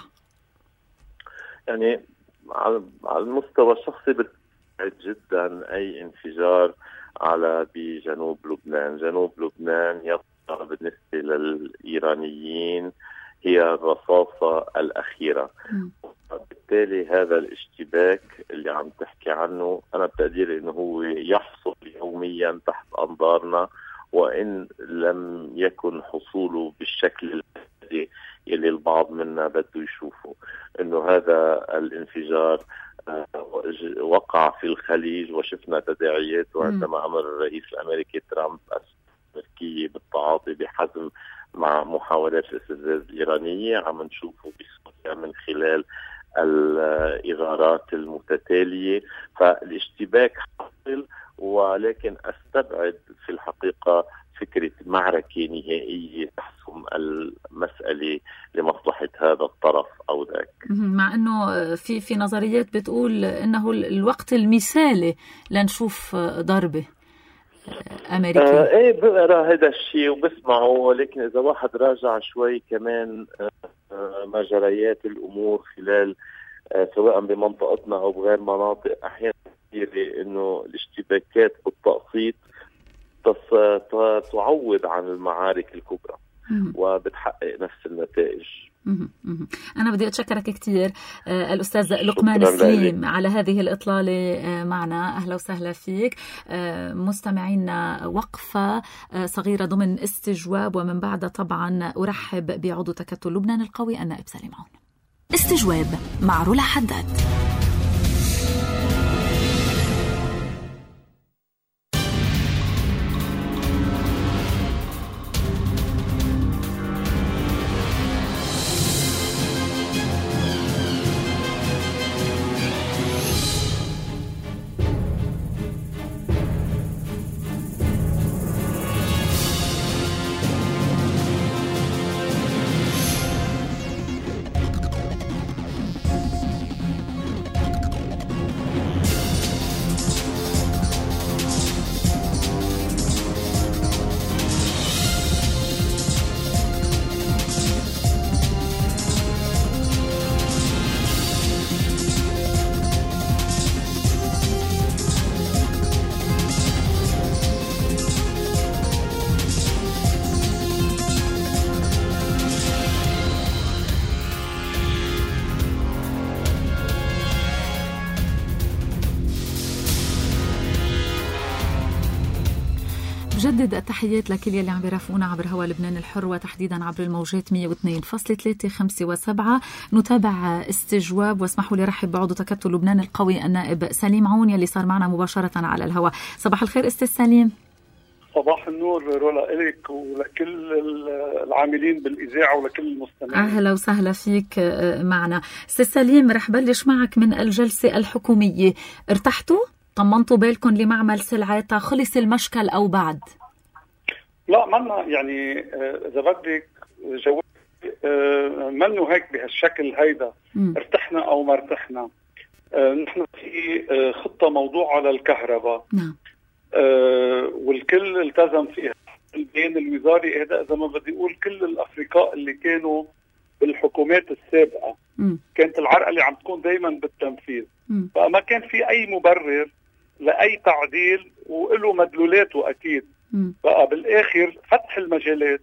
Speaker 2: يعني على المستوى الشخصي بتبعد جدا أي انفجار بجنوب لبنان. جنوب لبنان يبقى بالنسبة للإيرانيين هي الرصاصة الأخيرة. بالتالي هذا الاشتباك اللي عم تحكي عنه أنا بتقديري أنه هو يحصل يوميا تحت أنظارنا، وإن لم يكن حصوله بالشكل اللي البعض منا بده يشوفه. أنه هذا الانفجار وقع في الخليج، وشفنا تداعياته عندما أمر الرئيس الأمريكي ترامب الأمريكية بالتعاطي بحزم مع محاولات الاستفزاز الإيرانية. عم نشوفه بسوريا من خلال الإغارات المتتالية. فالاشتباك حاصل، ولكن أستبعد في الحقيقة فكرة معركة نهائية تحسم المسألة لمصلحة هذا الطرف أو ذاك.
Speaker 1: مع أنه في نظريات بتقول أنه الوقت المثالي لنشوف ضربة أمريكية.
Speaker 2: إيه، بقرأ هذا الشيء وبسمعه، ولكن إذا واحد راجع شوي كمان مجريات الأمور خلال سواء بمنطقتنا أو بغير مناطق، أحيانا كثيرة إنه الاشتباكات بالتقسيط تعوض عن المعارك الكبرى وبتحقق نفس النتائج.
Speaker 1: أنا بدي أتشكرك كثير الأستاذ لقمان سليم على هذه الإطلالة معنا. أهلا وسهلا فيك. مستمعينا، وقفة صغيرة ضمن استجواب، ومن بعد طبعا أرحب بعضو تكتل لبنان القوي النائب سالم عون. استجواب مع رولا حداد. بجدد التحيات لكل يلي عم بيرافقونا عبر هوا لبنان الحر وتحديدا عبر الموجات 102.3 5 و7. نتابع استجواب واسمحوا لي رحب بعضو تكتل لبنان القوي النائب سليم عون يلي صار معنا مباشرة على الهوا. صباح الخير استاذ سليم.
Speaker 3: صباح النور رولا إليك ولكل العاملين بالإذاعة ولكل المستمعين.
Speaker 1: أهلا وسهلا فيك معنا. استاذ سليم رح بلش معك من الجلسة الحكومية. ارتحتوا؟ طمنتوا بالكم لمعمل سلعاتها؟ خلص المشكل أو بعد؟
Speaker 3: لا منا يعني إذا بدك جواب منه هيك بهالشكل هيدا. ارتحنا أو ما ارتحنا. نحن في خطة موضوعة للكهرباء.
Speaker 1: نعم.
Speaker 3: والكل التزم فيها. البيان الوزاري هذا إذا ما بدي أقول كل الأفرقاء اللي كانوا بالحكومات السابقة كانت العرقلة عم تكون دايما بالتنفيذ. فما كان في أي مبرر لأي تعديل وله مدلولاته أكيد. بقى بالآخر فتح المجالات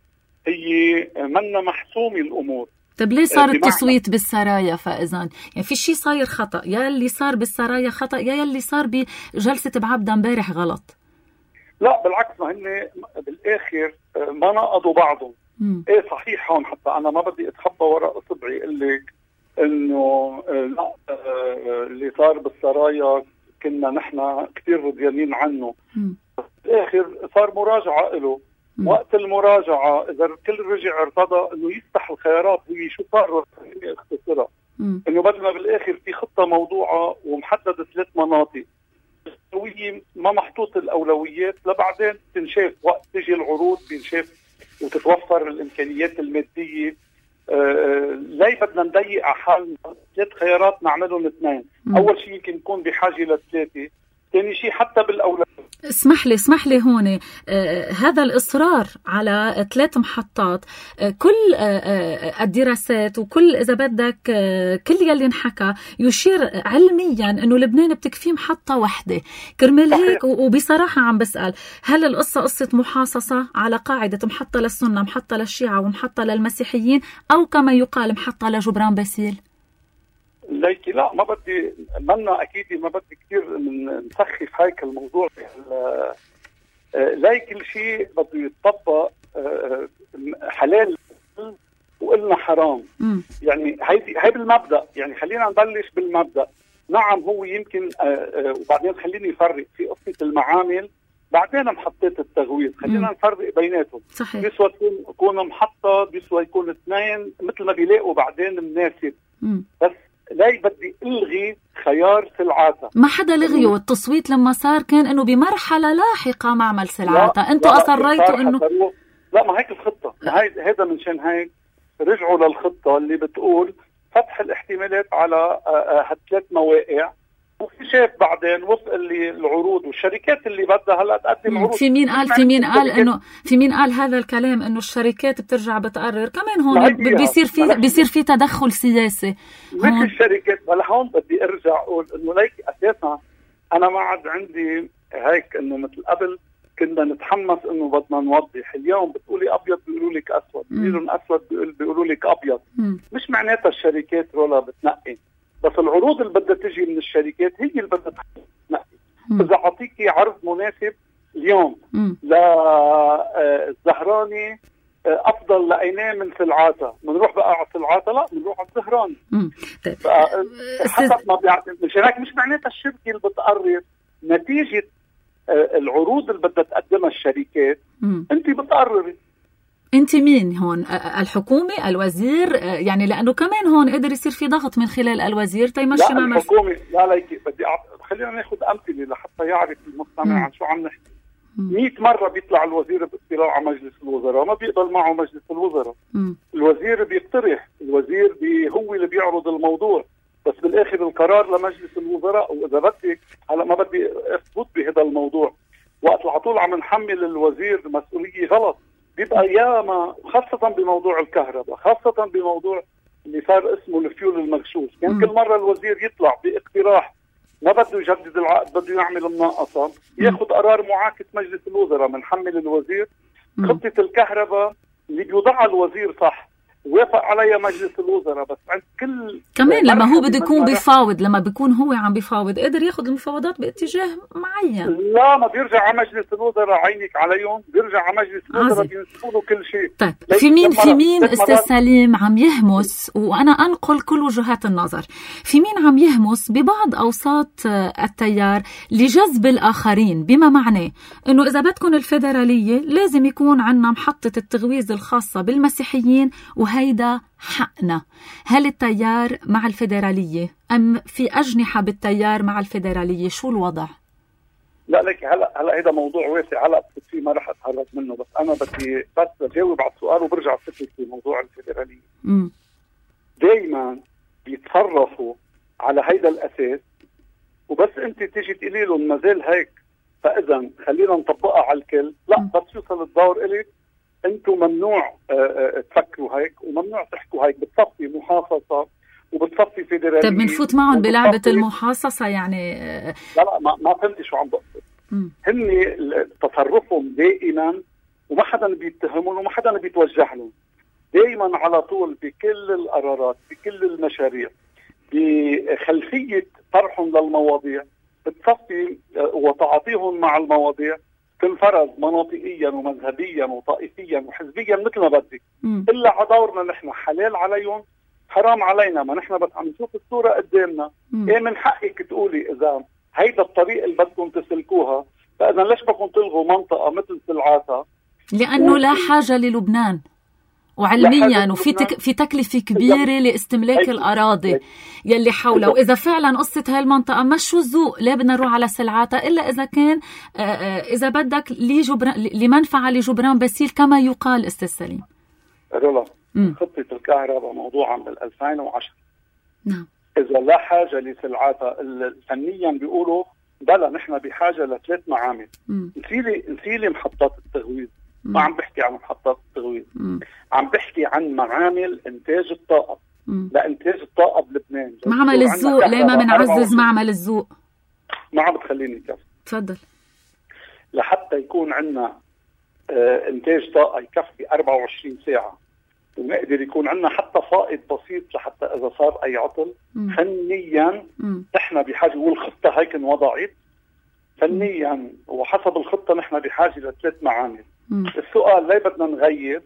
Speaker 3: هي منا محسومة الأمور.
Speaker 1: طب ليه صار التصويت بالسرايا فإذن؟ يعني في شيء صاير خطأ، يا اللي صار بالسرايا خطأ يا اللي صار بجلسة بعبدة امبارح غلط.
Speaker 3: لا بالعكس، ما هن بالآخر ما نقضوا بعضهم. ايه صحيح، هون حتى أنا ما بدي أتخبى وراء إصبعي أقول لك إنه لا اللي صار بالسرايا كنا نحن كثير رضيانين عنه. بالآخر صار مراجعة له. وقت المراجعة إذا الكل رجع ارتضى إنه يفتح الخيارات هي شو صار اختصرها. إنه بدل ما بالآخر في خطة موضوعة ومحدد 3 مناطق ما محطوط الأولويات لبعدين تنشاف وقت تجي العروض بينشاف وتتوفر الإمكانيات المادية. ليه بدنا نضيق على حالنا 3 خيارات نعملهم 2؟ أول شيء يمكن نكون بحاجة ل3، ثاني شيء حتى بالأولويات.
Speaker 1: اسمح لي هون هذا الإصرار على 3 محطات. كل الدراسات وكل إذا بدك كل يلي انحكى يشير علميا أنه لبنان بتكفي محطة واحدة. كرمال هيك وبصراحة عم بسأل، هل القصة قصة محاصصة على قاعدة محطة للسنة محطة للشيعة ومحطة للمسيحيين، أو كما يقال محطة لجبران باسيل؟
Speaker 3: ليكي لا، ما بدي منا اكيد ما بدي كثير نسخف هيك الموضوع. لا كل شيء بده يتطبق حلال وقلنا حرام. يعني هي بالمبدا، يعني خلينا نبلش بالمبدا. نعم هو يمكن وبعدين خليني نفرق في قصه المعامل بعدين محطات التغوير. خلينا نفرق بيناتهم.
Speaker 1: صحيح. بيسوى
Speaker 3: تكون محطه، بيسوى يكون 2 مثل ما بيلاقوا بعدين مناسب. بس لا بدي الغي خيار سلعاتها.
Speaker 1: ما حدا لغيه، والتصويت لما صار كان انه بمرحله لاحقه معمل سلعاتها. انتم اصريتوا انه
Speaker 3: لا، ما هيك الخطه. هذا من شان هيك رجعوا للخطه اللي بتقول فتح الاحتمالات على ه3 مواقع، وفي شاف بعدين وفق اللي العروض والشركات اللي بدها هلا تقدم عروض.
Speaker 1: في مين قال هذا الكلام انه الشركات بترجع بتقرر؟ كمان هون بيصير في تدخل سياسي.
Speaker 3: مش الشركات، بلا هون بدي ارجع اقول انه ليك اساسا انا ما عاد عندي هيك انه مثل قبل كنا نتحمس انه بدنا نوضح. اليوم بتقولي ابيض بيقولوا لك اسود، بيقولوا اسود بيقولوا لك ابيض. مش معناتها الشركات رولا بتنقي، بس العروض اللي بدها تجي من الشركات هي اللي بدها تنقي. إذا أعطيكي عرض مناسب اليوم للزهراني أفضل لقيناه من سلعاتها، بنروح بقى على سلعاتها؟ لا، بنروح على الزهراني. حسب ما بيعطي. مش هيك مش معناتها الشركة اللي بتقرر نتيجة العروض اللي بدها تقدمها الشركات. أنت بتقرري.
Speaker 1: انت مين هون؟ الحكومة؟ الوزير؟ يعني لأنه كمان هون قدر يصير في ضغط من خلال الوزير تيمشي
Speaker 3: معمل. لا الحكومة لا ليكي بدي خلينا ناخذ أمثلة لحتى يعرف المستمع عن شو عم نحكي. 100 مرة بيطلع الوزير باطلاع على مجلس الوزراء، ما بيقبل معه مجلس الوزراء. الوزير بيقترح، الوزير هو اللي بيعرض الموضوع، بس بالآخر القرار لمجلس الوزراء. وإذا بدك هلا ما بدي أثبت بهذا الموضوع، وقت على طول عم نحمل الوزير مسؤولية غلط. بيبقى ياما خاصة بموضوع الكهرباء، خاصة بموضوع اللي صار اسمه الفيول المغشوش. كان كل مرة الوزير يطلع باقتراح ما بده يجدد العقد، بده يعمل مناقصة، ياخذ قرار معاكس مجلس الوزراء. بنحمل الوزير خطة الكهرباء اللي بيوضعها الوزير صح، وافق عليها مجلس الوزراء، بس عند كل
Speaker 1: كمان لما هو بده يكون بيفاوض، لما بيكون هو عم بيفاوض قدر ياخذ المفاوضات باتجاه معين.
Speaker 3: لا، ما بيرجع على مجلس الوزراء، عينك عليهم، بيرجع على مجلس الوزراء بينسبوا له كل شيء.
Speaker 1: طيب في مين استاذ سليم عم يهمس، وانا انقل كل وجهات النظر، في مين عم يهمس ببعض اوساط التيار لجذب الاخرين، بما معناه انه اذا بدكم الفيدراليه لازم يكون عندنا محطه التغويز الخاصه بالمسيحيين، وهيدا حقنا. هل التيار مع الفيدرالية أم في أجنحة بالتيار مع الفيدرالية؟ شو الوضع؟
Speaker 3: لا لك هلا هذا موضوع واسع، هلا في ما رح اتحرك منه، بس انا بدي بس اجاوب على السؤال وبرجع افكر في موضوع الفيدرالية. دائما بيتصرفوا على هيدا الاساس، وبس انت تيجي تقولي لهم ما زال هيك فاذا خلينا نطبقها على الكل، لا بس يوصل الدور الك انتم ممنوع تفكروا هيك وممنوع تحكوا هيك، بتصفي محافظه وبتصفي فيدراليه.
Speaker 1: طيب بنفوت معهم بلعبه المحاصصه يعني؟
Speaker 3: لا ما فهمتي شو عم بقصد. هن تصرفهم دائما وما حدا بيتهمهم وما حدا بيتوجه لهم، دائما على طول بكل القرارات بكل المشاريع بخلفيه طرحهم للمواضيع بتصفي وتعاطيهم مع المواضيع تنفرز مناطقيا ومذهبيا وطائفيا وحزبيا مثل ما بدك، الا على دورنا نحن حلال عليهم حرام علينا، ما نحن بس عم نشوف الصوره قدامنا. ايه من حقك تقولي اذا هيدا الطريق اللي بدكم تسلكوها، فاذا ليش بدكم تلغوا منطقه مثل سلعاتها؟
Speaker 1: لانه لا حاجه للبنان وعلميا وفي تكلفة كبيرة لاستملاك الأراضي يلي حولها، وإذا فعلا قصة هاي المنطقة مشوا الذوق، لا بدنا نروح على سلعاتها إلا إذا كان إذا بدك لمنفعة لجبران باسيل كما يقال. أستاذ سليم
Speaker 3: رولا، خطة الكهرباء موضوعا بال2010.
Speaker 1: نعم.
Speaker 3: إذا لا حاجة لسلعاتها فنيا بيقولوا بلا نحن بحاجة ل3 معامل. نسيلي محطات التغويز، ما عم بحكي عن محطات التغويز، عم بحكي عن معامل انتاج الطاقه. لانتاج الطاقه بلبنان
Speaker 1: معمل الذوق. ليه ما بنعزز معمل الذوق؟
Speaker 3: ما عم بتخليني كفي.
Speaker 1: تفضل.
Speaker 3: لحتى يكون عندنا انتاج طاقه يكفي 24 ساعه ونقدر يكون عندنا حتى فائض بسيط لحتى اذا صار اي عطل فنيا نحن بحاجه، والخطه هيك انوضعت فنيا وحسب الخطه نحن بحاجه ل3 معامل. السؤال ليه بدنا نغير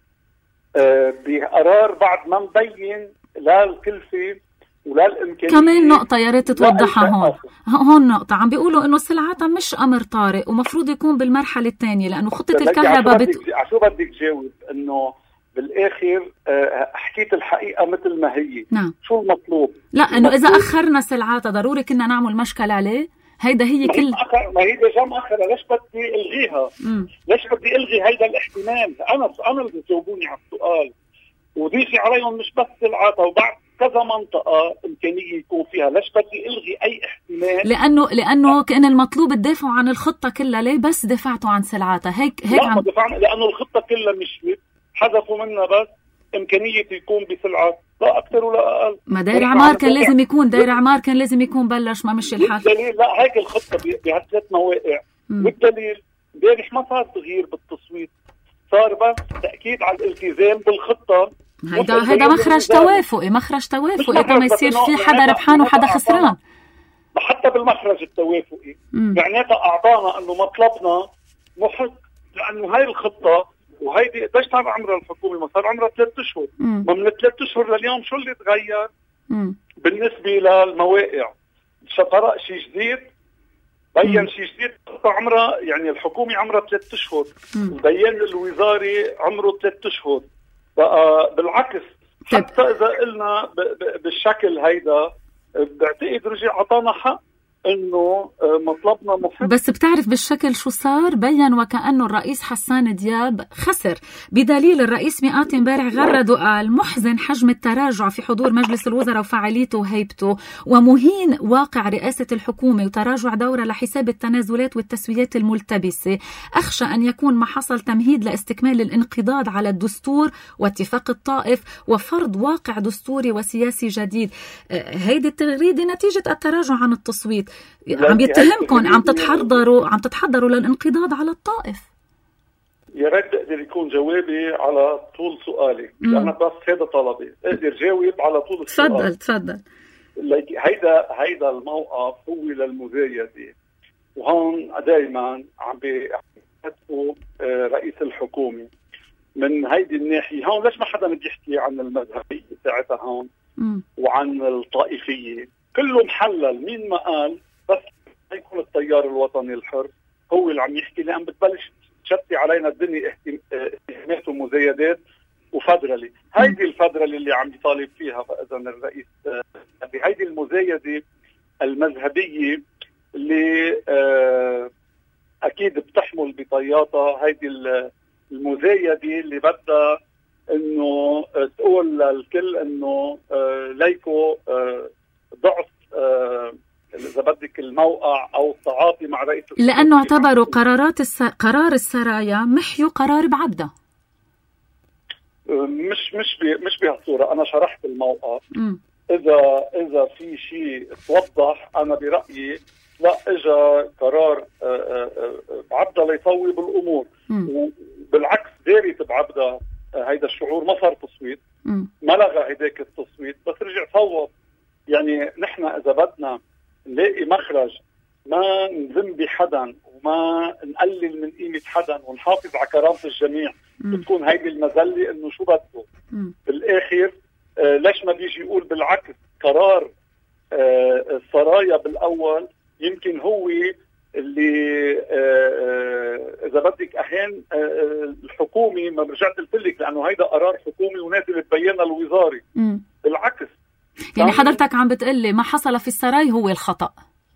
Speaker 3: بقرار بعد ما نبين لا الكلفة ولا الإمكانية؟ كمان
Speaker 1: نقطة يا ريت توضحها هون نقطة عم بيقولوا إنه سلعاتها مش أمر طارئ ومفروض يكون بالمرحلة الثانية، لأنه خطة الكهرباء
Speaker 3: عشو بدك جاوب إنه بالآخر حكيت الحقيقة مثل ما هي.
Speaker 1: نعم.
Speaker 3: شو المطلوب؟
Speaker 1: لا إنه إذا أخرنا سلعاتها ضروري كنا نعمل مشكل عليه. هيدا هي كل
Speaker 3: ما هي ديجا مأخرة، ليش بدي الغيها؟ ليش بدي الغي هيدا الاحتمال؟ انا اللي بتجاوبوني على السؤال وضيفي عليهم مش بس سلعاتها وبعد كذا منطقه امكانيه يكون فيها، ليش بدي الغي اي احتمال؟
Speaker 1: لانه كان المطلوب الدفاع عن الخطه كلها، ليه بس دفعتوا عن سلعاتها؟ هيك
Speaker 3: لا دفعنا لانه الخطه كلها مشلت، حذفوا منها بس امكانيه يكون بسلعات، لا اكثر ولا اقل.
Speaker 1: ما داير عمار كان لازم يكون، داير عمار كان لازم يكون بلش، ما مشي الحال.
Speaker 3: الدليل لا هيك الخطه بهالثلاث مواقع، والدليل امبارح ما صار تغيير بالتصويت، صار بس تاكيد على الالتزام بالخطه.
Speaker 1: هذا مخرج توافقي، مخرج توافقي ما يصير في حدا ربحان وحدا خسران.
Speaker 3: حتى بالمخرج التوافقي معناتها اعطانا انه مطلبنا محق، لانه هاي الخطه وهيدي قديش صار عمرها الحكومه؟ ما صار عمرها 3 أشهر. ما من 3 أشهر لليوم شو اللي تغير؟ بالنسبه للمواقع شطرق شيء جديد، بين شيء جديد. عمرها يعني الحكومه عمرها 3 أشهر وبين الوزاري عمره 3 أشهر. بقى بالعكس حتى اذا قلنا بالشكل هيدا بعتقد رجع عطانا حق انه مطلبنا محق.
Speaker 1: بس بتعرف بالشكل شو صار؟ بين وكأنه الرئيس حسان دياب خسر، بدليل الرئيس مئات امبارح غرد وقال محزن حجم التراجع في حضور مجلس الوزراء وفعاليته وهيبته، ومهين واقع رئاسة الحكومة وتراجع دورة لحساب التنازلات والتسويات الملتبسة. أخشى أن يكون ما حصل تمهيد لاستكمال الانقضاض على الدستور واتفاق الطائف وفرض واقع دستوري وسياسي جديد. هيدي التغريدة نتيجة التراجع عن التصويت. عم يتهمكم عم تتحضروا للانقضاض على الطائف.
Speaker 3: يا ريت اقدر يكون جوابي على طول سؤالك. انا بس هذا طلبي، اقدر جاوب على طول السؤال.
Speaker 1: تفضل.
Speaker 3: هيدا الموقف هو للمزايدة، وهون دائما عم بيحكوا رئيس الحكومة من هيدي الناحية. هون ليش ما حدا بدي يحكي عن المذهبية بتاعتها هون وعن الطائفية؟ كله محلل. مين ما قال بس يكون التيار الوطني الحر هو اللي عم يحكي، لأن بتبلش تشتي علينا الدنيا اتهامات ومزايدات وفدرلي. هيدي الفدرلي اللي عم يطالب فيها فإذا الرئيس، هيدي المزايدة المذهبية اللي أكيد بتحمل بطياتها. هيدي المزايدة اللي بدها إنه تقول للكل إنه ليكو ضعف إذا بدك الموقع أو التعاطي مع رئيس،
Speaker 1: لأنه اعتبروا قرار السرايا محيو قرار بعدة.
Speaker 3: مش بهالصورة. أنا شرحت الموقف. إذا في شيء توضح، أنا برأيي لا، إجا قرار بعبدة ليصوب الأمور، وبالعكس دارت بعبدة هيدا الشعور. ما صار تصويت، ما لغى هيداك التصويت، بس رجع صوب. يعني نحن إذا بدنا نلاقي مخرج ما نذم بحدا وما نقلل من قيمة حدا ونحافظ على كرامة الجميع، بتكون هيدي المذلة إنه شو بده بالآخر. ليش ما بيجي يقول بالعكس قرار السرايا بالأول يمكن هو اللي إذا بدك أهان الحكومة. ما رجعت قلتلك لأنه هيدا قرار حكومي ونازل ببيان الوزاري. بالعكس،
Speaker 1: يعني حضرتك عم بتقلي ما حصل في السراي هو الخطأ.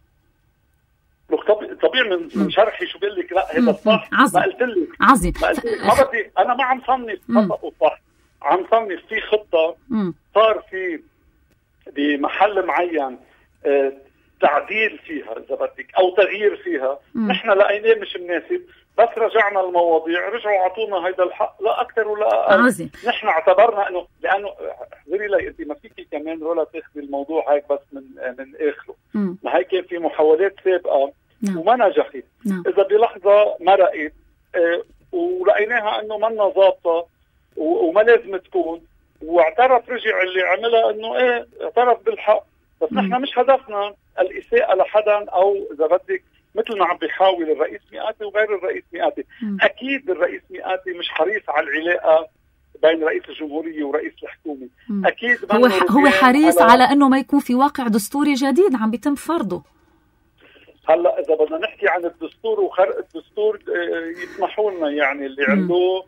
Speaker 3: طبيعي من شرحي شو بقول لك. لا هذا صح. ما قلت لك
Speaker 1: عظيم.
Speaker 3: ما بدي، انا ما عم صنف خطأ وصح، عم صنف في خطة صار في بمحل معين تعديل فيها إذا بدك أو تغيير فيها. نحن لقيناه مش مناسب، بس رجعنا المواضيع، رجعوا عطونا هيدا الحق، لا أكثر ولا أقل. نحن اعتبرنا إنه لأنه احذري لي أنت ما فيكي كمان رولا تاخذي الموضوع هيك بس من آخره. ما هيك كان في محاولات سابقة وما نجحت. إذا بلحظة مرقت ولقيناها إنه منا ضابطة وما لازم تكون، واعترف رجع اللي عملها إنه إيه اعترف بالحق. بس نحن مش هدفنا الإساءة لحدا، أو إذا بدك مثل ما عم بيحاول الرئيس مئاتي وغير الرئيس مئاتي. أكيد الرئيس مئاتي مش حريص على العلاقة بين رئيس الجمهورية ورئيس الحكومة. أكيد
Speaker 1: هو حريص على أنه ما يكون في واقع دستوري جديد عم بيتم فرضه.
Speaker 3: هلا إذا بدنا نحكي عن الدستور وخرق الدستور يسمحوا لنا، يعني اللي عنده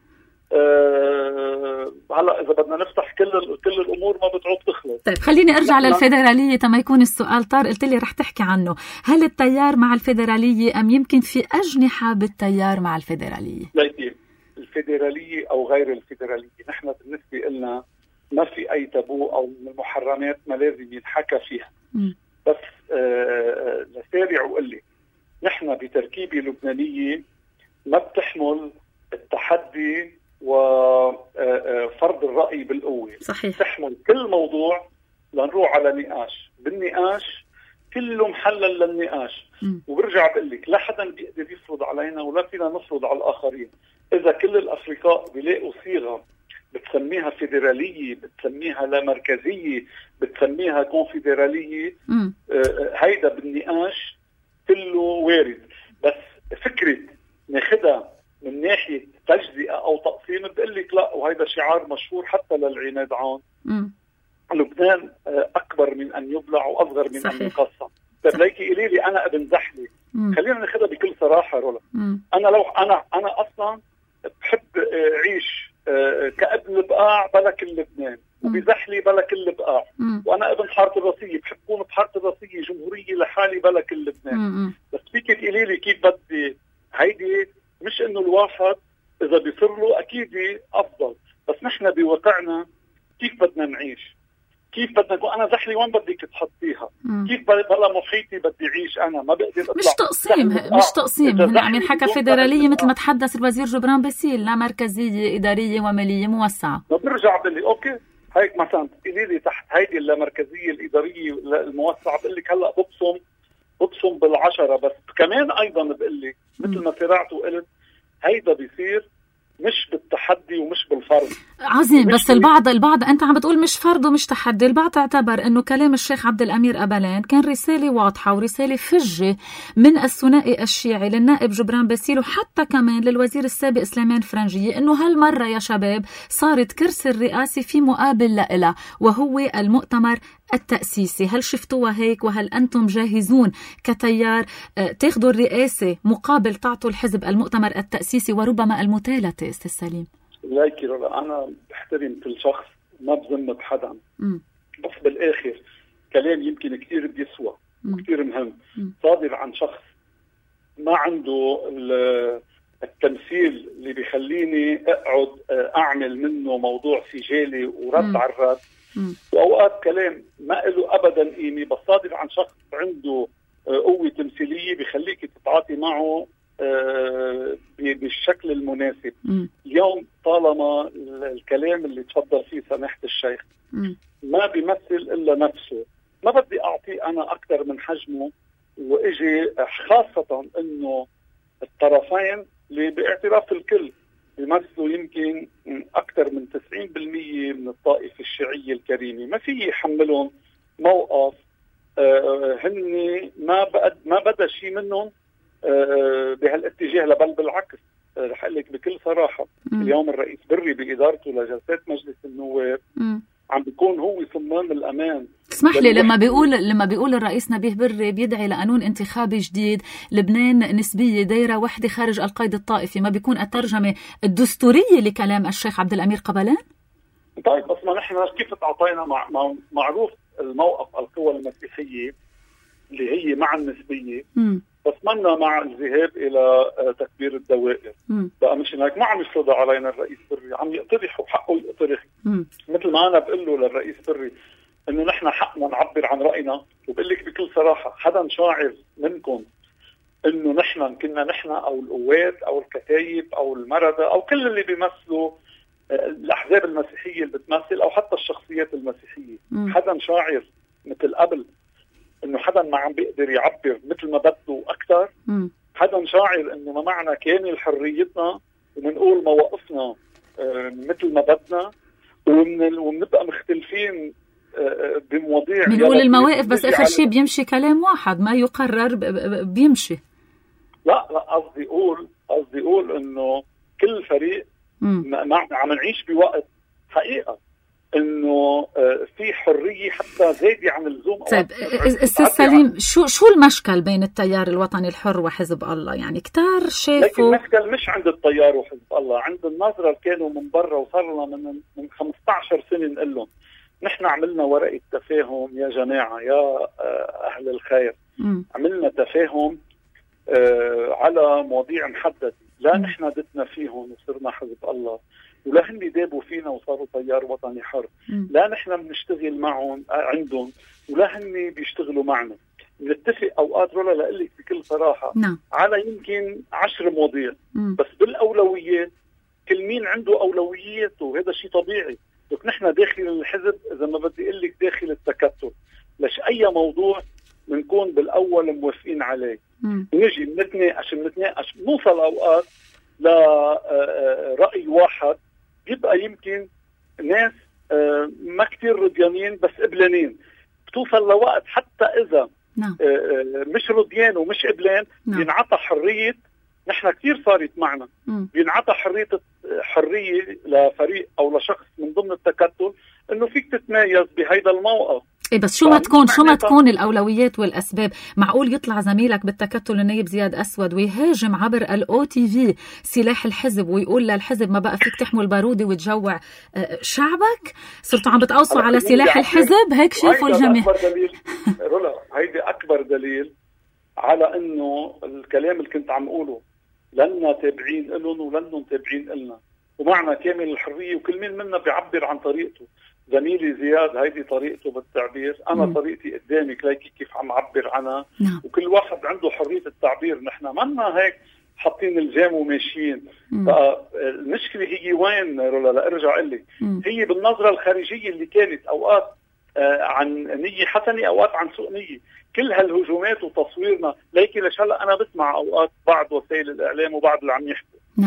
Speaker 3: هلا إذا بدنا نفتح كل الأمور ما بتعود تخلص.
Speaker 1: طيب خليني أرجع للفيدرالية تما يكون السؤال طار. قلت لي رح تحكي عنه. هل التيار مع الفيدرالية أم يمكن في أجنحة بالتيار مع الفيدرالية؟
Speaker 3: لا، الفيدرالية أو غير الفيدرالية نحن بالنسبة لنا ما في أي تابو أو من المحرمات ما لازم ينحكى فيها. بس لسارع وقل لي نحن بتركيبة لبنانية ما بتحمل التحدي وفرض الرأي بالقوة.
Speaker 1: صحيح.
Speaker 3: تحمل كل موضوع لنروح على نقاش، بالنقاش كله محلل للنقاش. وبرجع بقول لك لا حدا بيقدر يفرض علينا ولا فينا نفرض على الآخرين. إذا كل الأفريقاء بيلاقوا صيغة بتسميها فيدرالية، بتسميها لا مركزية، بتسميها كونفدرالية، هيدا بالنقاش كله وارد. بس فكرة ناخدها من ناحية تجزئة أو تقسيم بقول لك لا، وهيدا شعار مشهور حتى للعماد عون. لبنان أكبر من أن يبلع وأصغر من أن يقسم. طيب ليكي قولي لي أنا ابن زحلة، خلينا ناخدها بكل صراحة رولا. أنا لو أنا أصلا بحب عيش كابن البقاع بلا كل لبنان، وبزحلي بلا كل البقاع، وأنا ابن حارة الرصية بحب كون بحارة الرصية جمهورية لحالي بلا كل لبنان. بس فيك تقولي لي كيف بدي هيدي، مش إنه الواحد إذا بيصير له أكيد أفضل، بس نحن بواقعنا كيف بدنا نعيش، كيف بدنا نكون. أنا زحلي وين بدك تحطيها؟ كيف بلا محيطي بدي عيش؟ أنا ما بقدر أطلع.
Speaker 1: مش تقسيم هلا عم ينحكى فيدرالية مثل ما تحدث الوزير جبران باسيل، لا مركزية إدارية ومالية موسعة.
Speaker 3: برجع بقلي أوكي هيك مثلا تقولي لي تحت هيدي اللامركزية الإدارية الموسعة، بقول لك هلا ببصم بالعشرة. بس كمان أيضا بقول لك مثل ما سرعت وقلت هيدا بيصير مش بالتحدي ومش بالفرض.
Speaker 1: عظيم. بس البعض أنت عم بتقول مش فرض ومش تحدي. البعض اعتبر أنه كلام الشيخ عبد الأمير أبلان كان رسالة واضحة ورسالة فجة من الثنائي الشيعي للنائب جبران باسيل وحتى كمان للوزير السابق سليمان فرنجية، أنه هالمرة يا شباب صارت كرسي الرئاسي في مقابل لإله وهو المؤتمر التأسيسي. هل شفتوها هيك؟ وهل أنتم جاهزون كتيار تاخذوا الرئاسة مقابل تعطوا الحزب المؤتمر التأسيسي وربما المثالثة؟ أستاذ سليم.
Speaker 3: لايكي أنا بحترم كل شخص، ما بذم بحدا، بس بالآخر كلام يمكن كتير بيسوى وكتير مهم صادر عن شخص ما عنده التمثيل اللي بيخليني أقعد أعمل منه موضوع سجالي ورد على الرد، وأوقات كلام ما له أبدا قيمة بس صادر عن شخص عنده قوة تمثيلية بيخليك تتعاطي معه بالشكل المناسب. اليوم طالما الكلام اللي تفضل فيه سماحة الشيخ ما بيمثل إلا نفسه، ما بدي أعطيه أنا أكثر من حجمه، وإجي خاصة إنه الطرفين اللي باعتراف الكل بيمثلوا يمكن أكثر من 90% من الطائفة الشيعية الكريمة، ما في يحملهم موقف هن ما بدا شيء منهم بهالاتجاه، بل بالعكس. رح أقول لك بكل صراحة اليوم الرئيس بري بإدارته لجلسات مجلس النواب عم بيكون هو صمام الأمان.
Speaker 1: اسمح لي، لما بيقول الرئيس نبيه بري بيدعي لقانون انتخابي جديد، لبنان نسبية، دايرة وحدة خارج القيد الطائفي، ما بيكون الترجمة الدستورية لكلام الشيخ عبد الأمير قبلان؟
Speaker 3: طيب بس ما نحن كيف تعطينا معروف الموقف القوى المسيحية اللي هي مع النسبية، بس منا مع الذهاب إلى تكبير الدوائر. بقى مش هناك ما عم يفرض علينا الرئيس بري، عم يقترح وحقه يقترح. مثل ما أنا بقول له للرئيس بري إنه نحن حقنا نعبر عن رأينا، وبقول لك بكل صراحة حدا شاعر منكم إنه كنا نحن أو القوات أو الكتايب أو المردة أو كل اللي بيمثلوا الأحزاب المسيحية اللي بتمثل أو حتى الشخصيات المسيحية، حدا شاعر مثل قبل إنه حدا ما عم بيقدر يعبر مثل ما بده أكثر، حدا شاعر إنه ما معنا كامل حريتنا ومنقول مواقفنا مثل ما بدنا وبنبقى مختلفين بمواضيع
Speaker 1: بنقول المواقف، بس آخر شيء بيمشي كلام واحد ما يقرر بيمشي.
Speaker 3: لا قصدي أقول إنه كل فريق عم نعيش بوقت حقيقة إنه في حرية حتى زايدة عن اللزوم.
Speaker 1: طيب أستاذ سليم، شو المشكل بين التيار الوطني الحر وحزب الله؟ يعني كتار شافوا
Speaker 3: المشكل مش عند التيار وحزب الله، عند النظرة اللي كانوا من برا وصار لنا من 15 سنة نقول لهم نحن عملنا ورقة تفاهم يا جماعة يا أهل الخير، عملنا تفاهم على مواضيع محددة، لا نحن دتنا فيهم وصرنا حزب الله، ولا هن دابوا فينا وصاروا تيار وطني حر، لا نحن بنشتغل معهم عندهم ولا هن بيشتغلوا معنا. بنتفق اوقات رولا لقلك بكل صراحة على يمكن 10 مواضيع، بس بالاولويات كل مين عنده اولوياته، وهذا شيء طبيعي. لك نحن داخل الحزب اذا ما بدي اقول لك داخل التكتل، ليش اي موضوع بنكون بالاول موافقين عليه، نجي بنتناقش نوصل اوقات لرأي واحد، بيبقى يمكن ناس ما كتير رضيانين بس قبلانين، بتوصل لوقت حتى إذا مش رضيان ومش قبلان بينعطى حرية. نحن كتير صارت معنا بينعطى حرية لفريق أو لشخص من ضمن التكتل إنه فيك تتميز بهيدا الموقف.
Speaker 1: بس شو ما تكون الأولويات والأسباب؟ معقول يطلع زميلك بالتكتل النائب زياد أسود ويهاجم عبر الOTV سلاح الحزب ويقول للحزب ما بقى فيك تحمل بارودة وتجوع شعبك؟ صرتوا عم بتقوصوا على سلاح الحزب؟ هيك شافوا الجميع.
Speaker 3: هيدي أكبر دليل على إنه الكلام اللي كنت عم أقوله لنا تابعين لهم ولنهم تابعين لنا، ومعنا كامل الحرية وكل مين منا بيعبر عن طريقته. زميلي زياد هيدي طريقته بالتعبير، أنا طريقتي قدامك ليكي كيف عم عبر عنها، وكل واحد عنده حرية التعبير. نحن منا هيك حاطين الجام وماشيين. فالمشكلة هي وين رولا؟ لأرجع أقلك هي بالنظرة الخارجية اللي كانت أوقات عن نية حسنة، أوقات عن سوء نية. كل هالهجومات وتصويرنا ليكي لشهلا أنا بسمع أوقات بعض وسائل الإعلام وبعض اللي عم يحكوا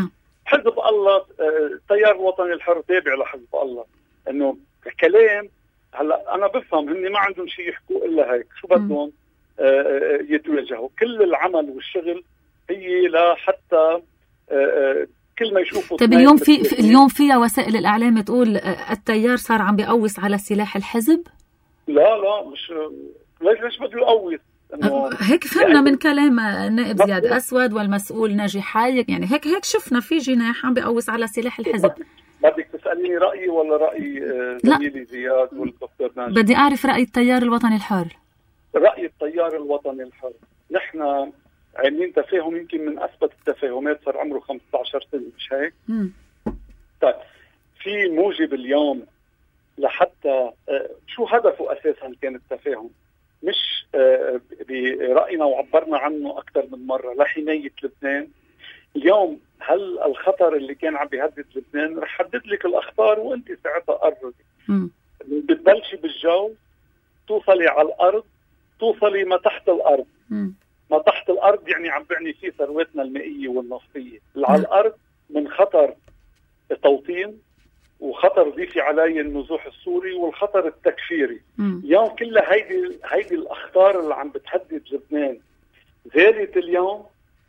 Speaker 3: حزب الله التيار الوطني الحر تابع لحزب الله. انه كلام هلا انا بفهم هن ما عندهم شيء يحكوا الا هيك، شو بدهم يتواجهوا. كل العمل والشغل هي لحتى كل ما يشوفوا.
Speaker 1: طيب اليوم فيها وسائل الاعلام تقول التيار صار عم بيقوس على سلاح الحزب؟
Speaker 3: لا مش ليش بده يقوس؟
Speaker 1: هيك فهمنا من كلام النائب زياد أسود والمسؤول ناجي حايك، يعني هيك شفنا في جناح عم بيقوس على سلاح الحزب.
Speaker 3: بدك تسأليني رأيي ولا رأي زميلي زياد والدكتور ناجي؟
Speaker 1: بدي أعرف رأي التيار الوطني الحر.
Speaker 3: رأي التيار الوطني الحر، نحن عاملين تفاهم يمكن من أثبت التفاهمات، صار عمره 15 سنة مش هيك؟ طيب في موجب اليوم لحتى شو هدفه أساسا كان التفاهم؟ مش برأينا وعبرنا عنه أكثر من مرة لحماية لبنان. اليوم هل الخطر اللي كان عم بيهدد لبنان رح حدد لك الأخطار وأنت ساعتها قرري. بتبلشي بالجو، توصلي على الأرض، توصلي ما تحت الأرض. ما تحت الأرض يعني عم بعني فيه ثروتنا المائية والنفطية. على الأرض من خطر توطين وخطر ضيفي علي النزوح السوري والخطر التكفيري. اليوم كلها هيدي الأخطار اللي عم بتهدد لبنان زادت اليوم.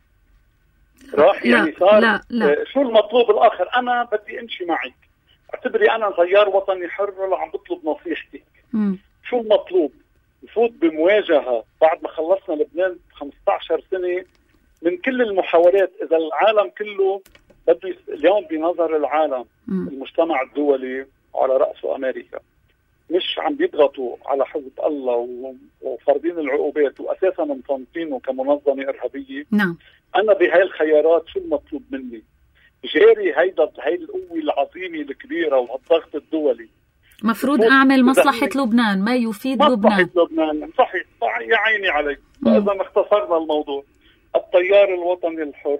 Speaker 3: راح يعني صار لا. شو المطلوب الآخر؟ أنا بدي أمشي معك، اعتبري أنا تيار وطني حر ولا عم بطلب نصيحتك. شو المطلوب؟ نفوت بمواجهة بعد ما خلصنا لبنان 15 سنة من كل المحاولات. إذا العالم كله بده اليوم بنظر العالم المجتمع الدولي وعلى رأسه أمريكا مش عم بيضغطوا على حزب الله وفرضين العقوبات وأساسا مصنفينه كمنظمة إرهابية.
Speaker 1: نعم.
Speaker 3: أنا بهاي الخيارات شو المطلوب مني؟ جاري هاي القوة العظيمة الكبيرة وهالضغط الدولي.
Speaker 1: مفروض أعمل مصلحة لبنان، ما يفيد لبنان.
Speaker 3: مصلحة لبنان صحيح يا عيني عليك. فإذا اختصرنا الموضوع، التيار الوطني الحر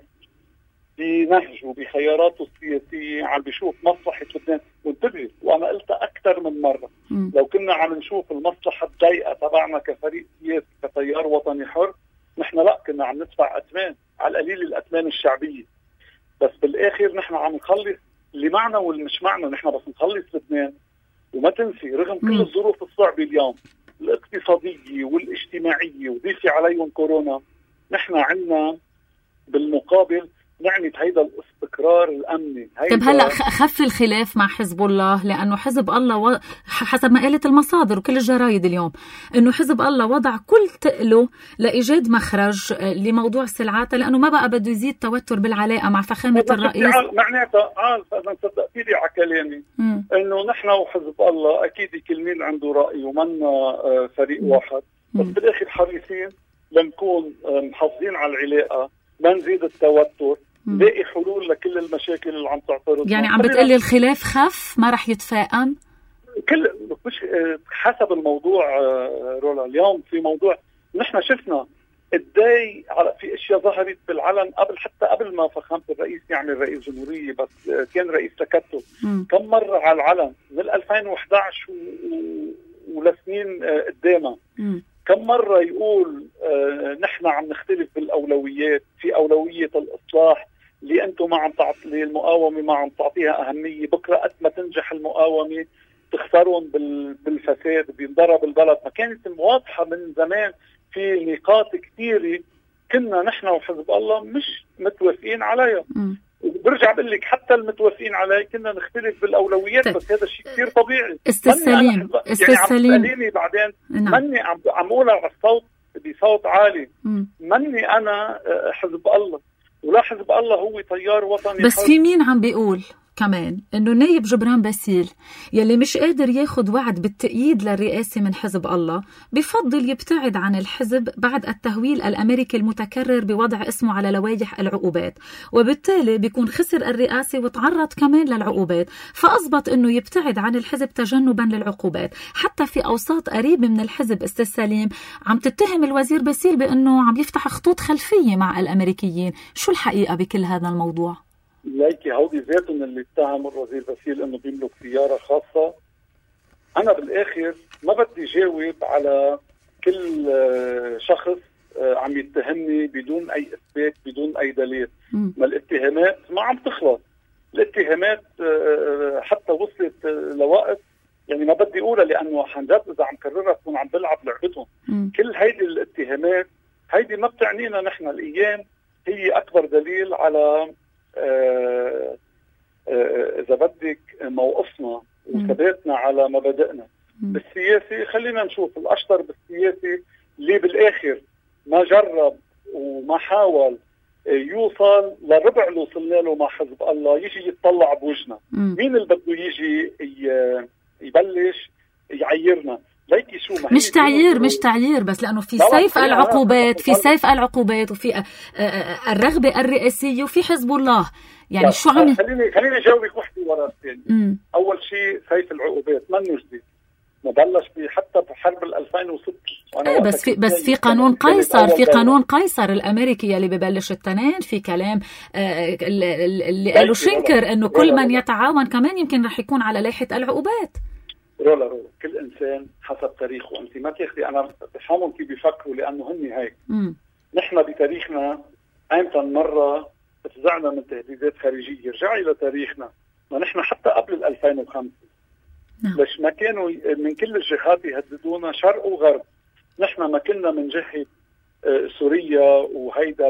Speaker 3: بنهجه بخياراته السياسية عم بيشوف مصلحة لبنان. وانتبه وأنا قلتها أكثر من مرة، لو كنا عم نشوف المصلحة الضيقة تبعنا كفريق سياسي كتيار وطني حر، نحن لا كنا عم ندفع أثمان على القليل، الأثمان الشعبية. بس بالآخر نحن عم نخلص اللي معنا واللي مش معنا، نحن بس نخلص لبنان. وما تنسي رغم كل الظروف الصعبة اليوم الاقتصادية والاجتماعية وضيفي عليهم كورونا، نحن عنا بالمقابل نعني هيدا الاستقرار الأمني.
Speaker 1: طيب هلأ خف الخلاف مع حزب الله، لأنه حزب الله حسب ما قالت المصادر وكل الجرايد اليوم أنه حزب الله وضع كل تقله لإيجاد مخرج لموضوع سلعاته، لأنه ما بقى بده يزيد توتر بالعلاقة مع فخامة الرئيس.
Speaker 3: معناتها أنا صدقتيلي على كلامي أنه نحن وحزب الله أكيد كل مين عنده رأي ومنا فريق واحد، بس بالآخر حريصين لنكون محافظين على العلاقة، ما نزيد التوتر، نلاقي حلول لكل المشاكل اللي عم تعترض.
Speaker 1: يعني عم بتقلي الخلاف خف ما رح يتفاقم؟
Speaker 3: كل مش حسب الموضوع رولا. اليوم في موضوع نحن شفنا قدي في اشياء ظهرت بالعلن حتى قبل ما فخامة الرئيس يعمل رئيس جمهورية، بس كان رئيس تكتل. كم مرة على العلن من 2011 ولسنين قدامها كم مرة يقول نحن عم نختلف بالأولويات، في أولوية الإصلاح اللي أنتم ما عم تعطي المقاومة ما عم تعطيها أهمية، بكرة قد ما تنجح المقاومة تخسرون بالفساد بينضرب البلد. ما كانت واضحة من زمان في نقاط كثيرة كنا نحن وحزب الله مش متوافقين عليها. برجع بقول لك حتى المتوافقين عليه كنا نختلف بالاولويات. بس هذا شيء كثير طبيعي.
Speaker 1: استسليم
Speaker 3: يعني بعدين مني عم اقولها على الصوت بصوت عالي. مني انا حزب الله ولا حزب الله هو تيار وطني
Speaker 1: بس حر. في مين عم بيقول كمان انه نايب جبران باسيل يلي مش قادر ياخد وعد بالتأييد للرئاسة من حزب الله بفضل يبتعد عن الحزب بعد التهويل الامريكي المتكرر بوضع اسمه على لوائح العقوبات، وبالتالي بيكون خسر الرئاسة وتعرض كمان للعقوبات، فأضبط انه يبتعد عن الحزب تجنبا للعقوبات. حتى في اوساط قريبة من الحزب استاذ سليم عم تتهم الوزير باسيل بانه عم يفتح خطوط خلفية مع الامريكيين. شو الحقيقة بكل هذا الموضوع؟
Speaker 3: ليكي هودي ذاتهم اللي اتهموا الوزير باسيل انه بيملك سياره خاصه. انا بالاخر ما بدي جاوب على كل شخص عم يتهمني بدون اي اثبات بدون اي دليل. ما الاتهامات ما عم تخلص، الاتهامات حتى وصلت لوقت يعني ما بدي اقولها لانه حنجد اذا عم كررها تكون عم بلعب لعبتهم. كل هيدي الاتهامات هيدي ما بتعنينا نحن. الايام هي اكبر دليل على اذا بدك موقفنا وثباتنا على مبادئنا. بالسياسي خلينا نشوف الاشطر بالسياسي اللي بالاخر ما جرب وما حاول يوصل للربع اللي وصلنا له مع حزب الله يجي يتطلع بوجهنا. مين اللي بده يجي يبلش يعيرنا؟ ليكي شو
Speaker 1: مش تعيير بس لأنه في سيف العقوبات، في سيف العقوبات وفي الرغبة الرئاسية وفي حزب الله. يعني شو عم
Speaker 3: خليني جاوبك وحدي ورا الثاني. أول شيء سيف العقوبات منه جديد، مبلش حتى بحرب 2006.
Speaker 1: بس في قانون قيصر، في قانون قيصر الأمريكي اللي ببلش التنين في كلام اللي قالوا شنكر إنه كل من يتعاون كمان يمكن رح يكون على لائحة العقوبات.
Speaker 3: رولا كل إنسان حسب تاريخه. أنت ما تاخذي، أنا بفهمهم كيف بيفكروا لأنه هن هيك. نحن بتاريخنا أيمتى مرة اتزعنا من تهديدات خارجية. رجعي لتاريخنا، ما نحن حتى قبل 2005 ليش ما كانوا من كل الجهات يهددونا شرق وغرب. نحن ما كنا من جهة سوريا وهيدا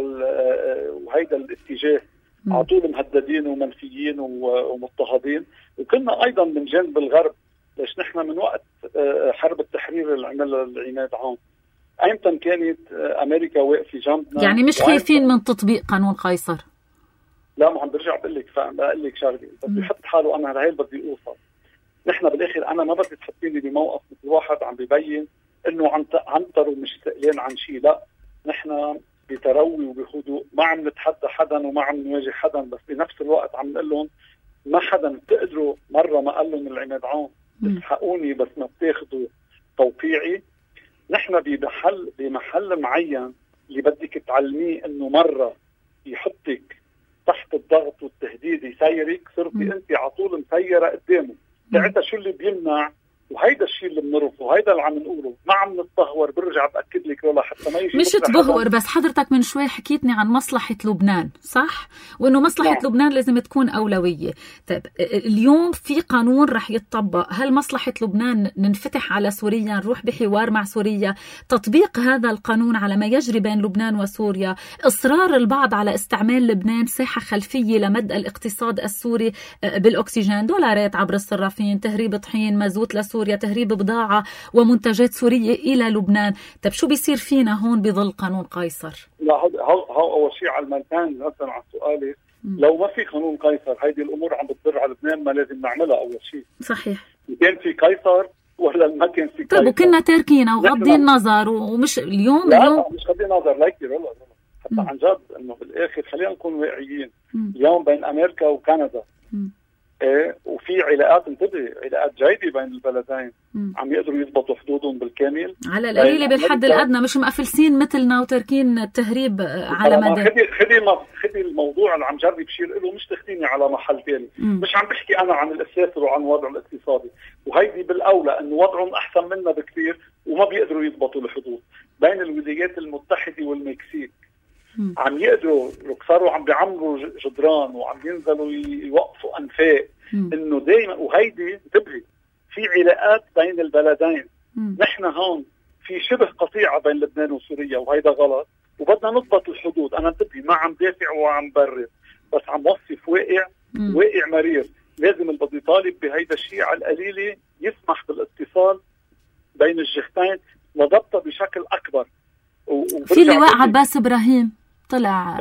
Speaker 3: الاتجاه على طول مهددين ومنفيين ومضطهدين، وكنا أيضا من جانب الغرب. ليش نحن من وقت حرب التحرير اللي عملها العماد عون أيمتى كانت أمريكا واقفة جنبنا.
Speaker 1: يعني مش خايفين من تطبيق قانون قيصر؟
Speaker 3: لا، ما عم برجع بقول لك شغله بس بحط حاله أنا هاي بدي أوصل. نحن بالاخر انا ما بدي تحطيني بموقف مثل واحد عم بيبين انه عنتر ومش سئلان عن شيء. لا، نحن بتروي وبهدوء، ما عم نتحدى حدا وما عم نواجه حدا، بس بنفس الوقت عم نقول لهم ما حدا بتقدروا. مره ما قال لهم العماد عون تسحقوني بس ما بتاخذوا توقيعي. نحن بمحل معين اللي بدك تعلميه انه مره يحطك تحت الضغط والتهديد يسيرك، صرتي انت على طول مسيره قدامه. ساعتها شو اللي بيمنع؟ وهيدا الشيء اللي بنرفضه، هيدا اللي عم نقوله. ما عم نتدهور. برجع بأكد لك ولا حتى ما يجي
Speaker 1: مش تدهور، بس حضرتك من شوي حكيتني عن مصلحة لبنان، صح؟ وإنه مصلحة لبنان لازم تكون أولوية. طيب اليوم في قانون رح يتطبق، هل مصلحة لبنان ننفتح على سوريا، نروح بحوار مع سوريا، تطبيق هذا القانون على ما يجري بين لبنان وسوريا، إصرار البعض على استعمال لبنان ساحة خلفية لمد الاقتصاد السوري بالأكسجين، دولارات عبر الصرافين، تهريب طحين، مازوت لسوريا، تهريب بضاعة ومنتجات سورية إلى لبنان. طب شو بيصير فينا هون بظل قانون قيصر؟
Speaker 3: لا، هو أول شيء على المكان مثلا على سؤالي. لو ما في قانون قيصر هيدي الأمور عم بتضر على لبنان، ما لازم نعملها أول شيء.
Speaker 1: صحيح.
Speaker 3: كان في قيصر ولا ما كان في قيصر؟
Speaker 1: طب وكنا تاركينه وغضين نظر ومش اليوم
Speaker 3: لا مش غضين نظر. ليكي رولا حتى عن جد انه بالاخر خلينا نكون واقعيين. اليوم بين امريكا وكندا وفي علاقات، انتبه، علاقات جيدة بين البلدين. عم يقدروا يضبطوا حدودهم بالكامل على
Speaker 1: القليلة بالحد الأدنى، مش مقفلسين مثلنا وتركين التهريب على مدى.
Speaker 3: خدي الموضوع اللي عم جرب بشير له، مش تخديني على محل تاني. مش عم بحكي أنا عن الأسافر وعن وضع الاقتصادي، وهيدي بالأولى أنه وضعهم أحسن منا بكثير وما بيقدروا يضبطوا الحدود. بين الولايات المتحدة والمكسيك عم يقدروا صاروا عم بيعمروا جدران وعم ينزلوا يوقفوا أنفاق. إنه دايما وهيدي انتبهي في علاقات بين البلدين. نحن هون في شبه قطيعة بين لبنان وسوريا، وهيدا غلط، وبدنا نضبط الحدود. أنا انتبهي ما عم دافع وعم برر، بس عم وصف واقع مرير. لازم اللي بده يطالب بهيدا الشيء على القليلة يسمح بالاتصال بين الجهتين لضبطها بشكل أكبر.
Speaker 1: في اللواء عباس إبراهيم طلع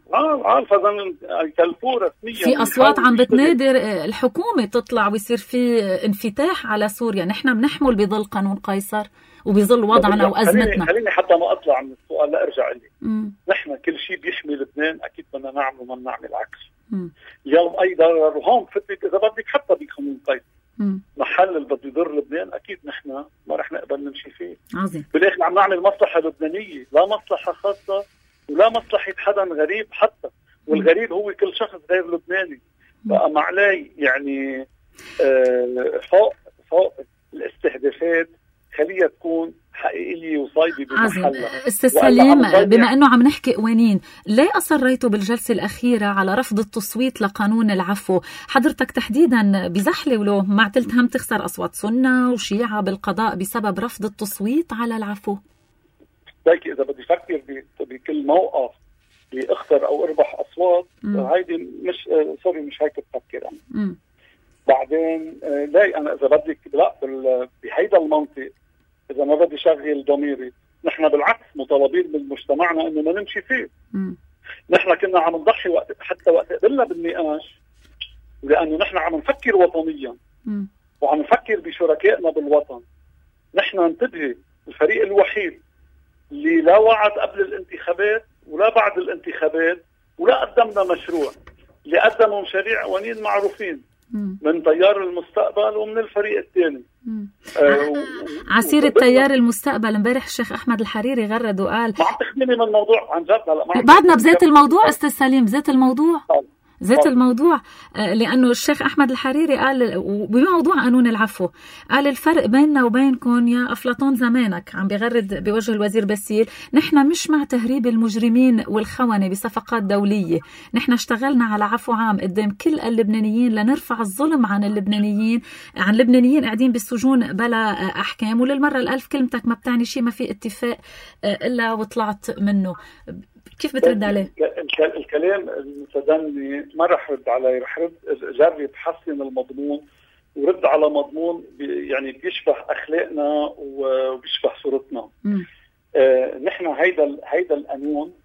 Speaker 3: فضل يكلفوه رسميا.
Speaker 1: في أصوات عم بتنادر الحكومة تطلع ويصير في انفتاح على سوريا. نحن بنحمل بظل قانون قيصر وبظل وضعنا وأزمتنا.
Speaker 3: خليني حتى ما أطلع من السؤال لأرجع لي. نحن كل شيء بيحمي لبنان أكيد بدنا نعمل وما نعمل العكس. اليوم أي ضرر وهون فتك إذا بدك حتى بقانون قيصر محل اللي بده يضر لبنان أكيد نحن ما رح نقبل نمشي فيه.
Speaker 1: عظيم.
Speaker 3: بالآخر عم نعمل مصلحة لبنانية، لا مصلحة خاصة ولا مصلحة حدا غريب حتى. والغريب هو كل شخص غير لبناني. بقى معلي يعني فوق الاستهدافات خليها تكون حقيقيه وصايبه بمحلها.
Speaker 1: استاذ سليم، بما انه عم نحكي قوانين، ليه اصريتوا بالجلسه الاخيره على رفض التصويت لقانون العفو؟ حضرتك تحديدا بزحله ولو ما تلتهم تخسر اصوات سنه وشيعه بالقضاء بسبب رفض التصويت على العفو.
Speaker 3: لكن اذا بدي افكر بكل موقف باخسر او اربح اصوات، هيدي مش مش هيك بفكر انا. بعدين لا، انا اذا بدك لا بهيدا المنطق، اذا ما بدي شغل ضميري، نحن بالعكس مطالبين من مجتمعنا انه ما نمشي فيه. نحن كنا عم نضحي حتى وقت قبلنا بالنقاش، لانه نحن عم نفكر وطنيا وعم نفكر بشركائنا بالوطن. نحن انتبه الفريق الوحيد اللي لا وعد قبل الانتخابات ولا بعد الانتخابات ولا قدمنا مشروع، اللي قدموا مشاريع قوانين معروفين من تيار المستقبل ومن الفريق الثاني.
Speaker 1: عسير التيار المستقبل، امبارح الشيخ احمد الحريري غرد وقال
Speaker 3: ما عم تخدمي من الموضوع عن جد. هلا
Speaker 1: بعدنا بذات الموضوع استاذ سليم، ذات الموضوع لأنه الشيخ أحمد الحريري قال بموضوع قانون العفو، قال الفرق بيننا وبينكم يا أفلاطون زمانك، عم بيغرد بوجه الوزير باسيل، نحن مش مع تهريب المجرمين والخونة بصفقات دولية، نحن اشتغلنا على عفو عام قدام كل اللبنانيين لنرفع الظلم عن اللبنانيين قاعدين بالسجون بلا أحكام، وللمرة الألف كلمتك ما بتعني شيء، ما في اتفاق إلا وطلعت منه. كيف بترد عليه؟
Speaker 3: الكلام المتدني ما رح رد عليه، رح جرب حسن المضمون ورد على مضمون يعني بيشبه أخلاقنا وبيشبه صورتنا. نحن هيدا القانون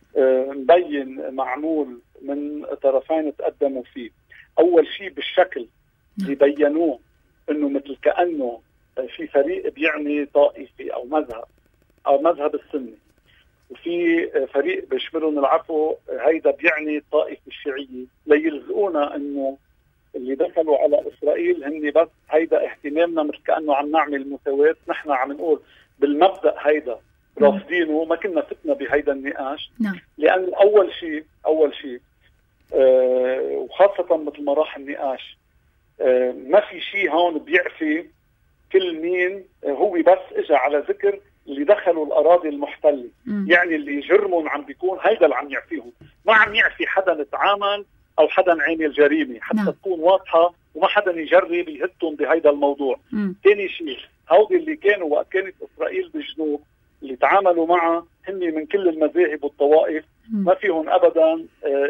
Speaker 3: مبين معمول من طرفين تقدموا فيه. أول شيء بالشكل اللي بينوه إنه مثل كأنه في فريق بيعني طائفي أو مذهب السني، وفي فريق بيشملهم العفو هيدا بيعني الطائفة الشيعية، ليلزقونا انه اللي دخلوا على اسرائيل هن بس هيدا اهتمامنا، مثل كأنه عم نعمل مساواة. نحن عم نقول بالمبدأ هيدا رافضينه، ما كنا فتنا بهيدا النقاش. لأن أول شيء وخاصة مثل ما راح النقاش، ما في شيء هون بيعفي كل مين هو بس اجى على ذكر اللي دخلوا الأراضي المحتلة. يعني اللي جرمهم عم بيكون هيدا اللي عم يعفيهم، ما عم يعفي حدا نتعامل أو حدا عامل جريمة، حتى تكون واضحة وما حدا يجرب يهدهم بهيدا الموضوع. ثاني شيء، هودي اللي كانوا وقت كانت إسرائيل بالجنوب اللي تعاملوا معها هن من كل المذاهب والطوائف، ما فيهم أبدا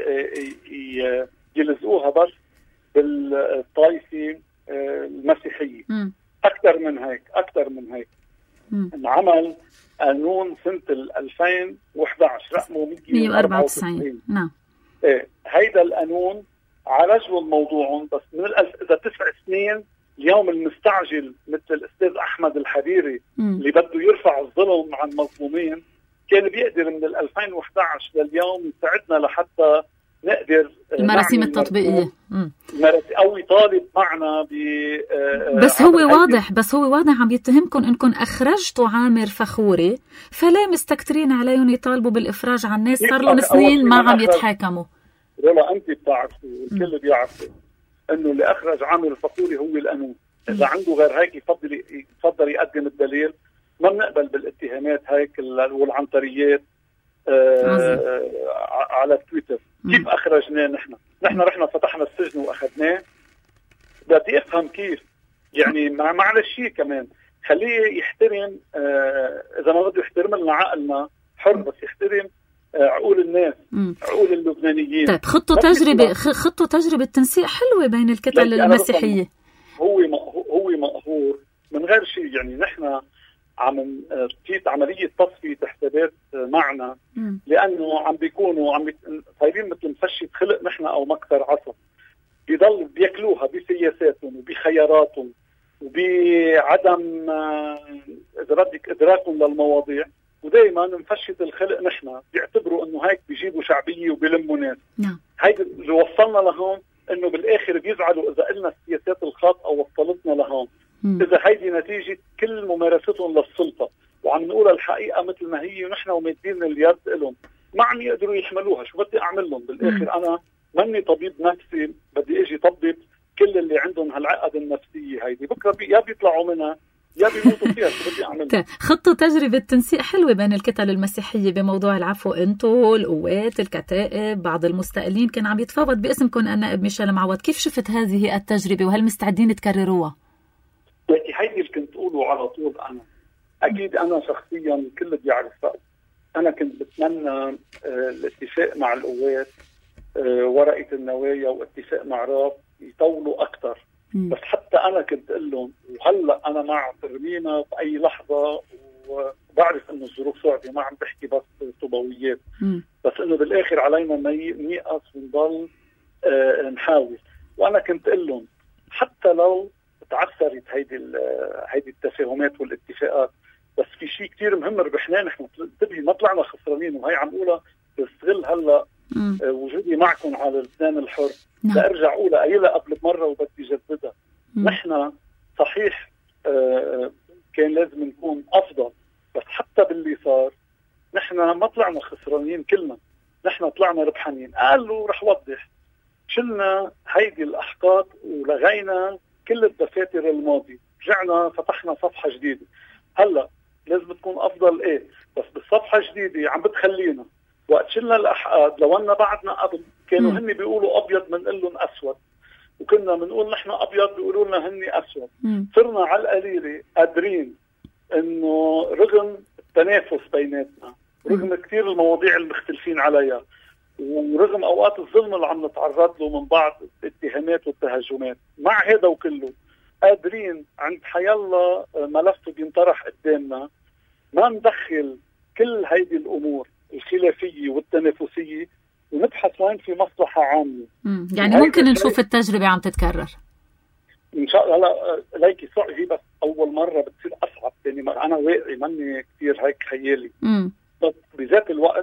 Speaker 3: يلزقوها بس بالطائفة المسيحية. أكثر من هيك انعمل قانون سنة 2011 رقمه 194.
Speaker 1: نعم.
Speaker 3: هيدا القانون عالجوا الموضوع، بس من إذا 9 سنين اليوم المستعجل مثل الأستاذ أحمد الحريري اللي بده يرفع الظلم عن مظلومين، كان بيقدر من 2011 لليوم يساعدنا لحتى نقدر
Speaker 1: المراسيم التطبيقية
Speaker 3: أو يطالب معنا
Speaker 1: بس هو واضح عم يتهمكم انكم اخرجتوا عامر فخوري، فلا مستكترين عليهم يطالبوا بالافراج عن الناس صار لهم سنين ما عم يتحاكموا.
Speaker 3: والله انت بتعرفي والكل بيعرف انه اللي اخرج عامر الفخوري هو القانون. اذا عنده غير هيك يفضل يقدم الدليل. ما بنقبل بالاتهامات هيك والعنتريات على تويتر. كيف أخرجناه؟ نحن رحنا فتحنا السجن وأخذناه. بدي أفهم كيف يعني معلش شيء كمان خليه يحترم. إذا ما بده يحترم لنا عقلنا حر، بس يحترم عقول الناس، عقول اللبنانيين.
Speaker 1: طيب خطوا تجربة تنسيق حلوة بين الكتل المسيحية.
Speaker 3: هو مقهور من غير شيء. يعني نحن في عملية تصفية حسابات معنا، لأنه عم بيكونوا صايرين مثل مفشة خلق نحن أو مكتر عصا، بيضل بياكلوها بسياساتهم وبخياراتهم وبعدم إذا بدك إدراكهم للمواضيع، ودائما مفشة الخلق نحن بيعتبروا إنه هيك بيجيبوا شعبية وبيلموا ناس. هيك اللي وصلنا لهون، إنه بالآخر بيزعلوا إذا قلنا السياسات الخاطئة وصلتنا لهون. إذا هيدي نتيجة كل ممارستهم للسلطة، وعم نقول الحقيقة مثل ما هي، ونحن ومدين اليد لهم ما عم يقدروا يحملوها. شو بدي أعمل لهم بالآخر؟ أنا مني طبيب نفسي بدي أجي طبب كل اللي عندهم هالعقد النفسية هيدي. بكرة يا بيطلعوا منها يا بيموتوا فيها. شو بدي اعمل؟
Speaker 1: خطوا تجربه تنسيق حلوه بين الكتل المسيحيه بموضوع العفو، انتوا القوات الكتائب بعض المستقلين كان عم يتفاوض باسمكم النائب ميشيل معوض، كيف شفت هذه التجربه وهل مستعدين تكرروها؟
Speaker 3: لكن هيدي اللي كنت اقوله على طول. انا اكيد انا شخصيا الكل بيعرف انا كنت بتمنى الاتفاق مع القوات ورقه النوايا واتفاق مع راب يطولوا اكثر. بس حتى انا كنت اقول لهم وهلا انا مع ترميمه باي لحظه، وبعرف انه الظروف صعبه، ما عم بحكي بس طوبويات، بس انه بالاخر علينا نيأس ونضل نحاول. وانا كنت اقول لهم حتى لو تعثرت هيدي التفاهمات والاتفاقات، بس في شيء كتير مهم ربحناه نحن. انتبهي ما طلعنا خسرانين، وهي عم قولها بستغل هلا وجودي معكم على لسان الحر لارجع اقولها قايلها قبل مره وبدي جددها. نحن صحيح كان لازم نكون افضل، بس حتى باللي صار نحن ما طلعنا خسرانين كلنا، نحن طلعنا ربحانين. قالوا رح وضح، شلنا هيدي الاحقاد ولغينا كل الدفاتر الماضي، رجعنا فتحنا صفحه جديده. هلا لازم تكون افضل ايه، بس بالصفحه الجديده عم بتخلينا وقت شلنا الاحقاد. لو أننا بعدنا قبل كانوا هن بيقولوا ابيض بنقول لهم اسود، وكنا بنقول نحن ابيض بيقولوا لنا هن اسود. صرنا على القليله قادرين انه رغم التنافس بيناتنا، رغم كثير المواضيع المختلفين عليها، ورغم اوقات الظلم اللي عم نتعرض له من بعض الاتهامات والتهجمات، مع هذا وكله قادرين عند حيالله ملف بينطرح قدامنا ما ندخل كل هيدي الامور الخلافيه والتنافسيه ونبحث وين في مصلحه عامه.
Speaker 1: يعني ممكن نشوف التجربه عم تتكرر
Speaker 3: ان شاء الله. هلا ليكي صعب، هي بس اول مره بتصير اصعب. يعني انا واقعي ماني كثير هيك خيالي، بس بذات الوقت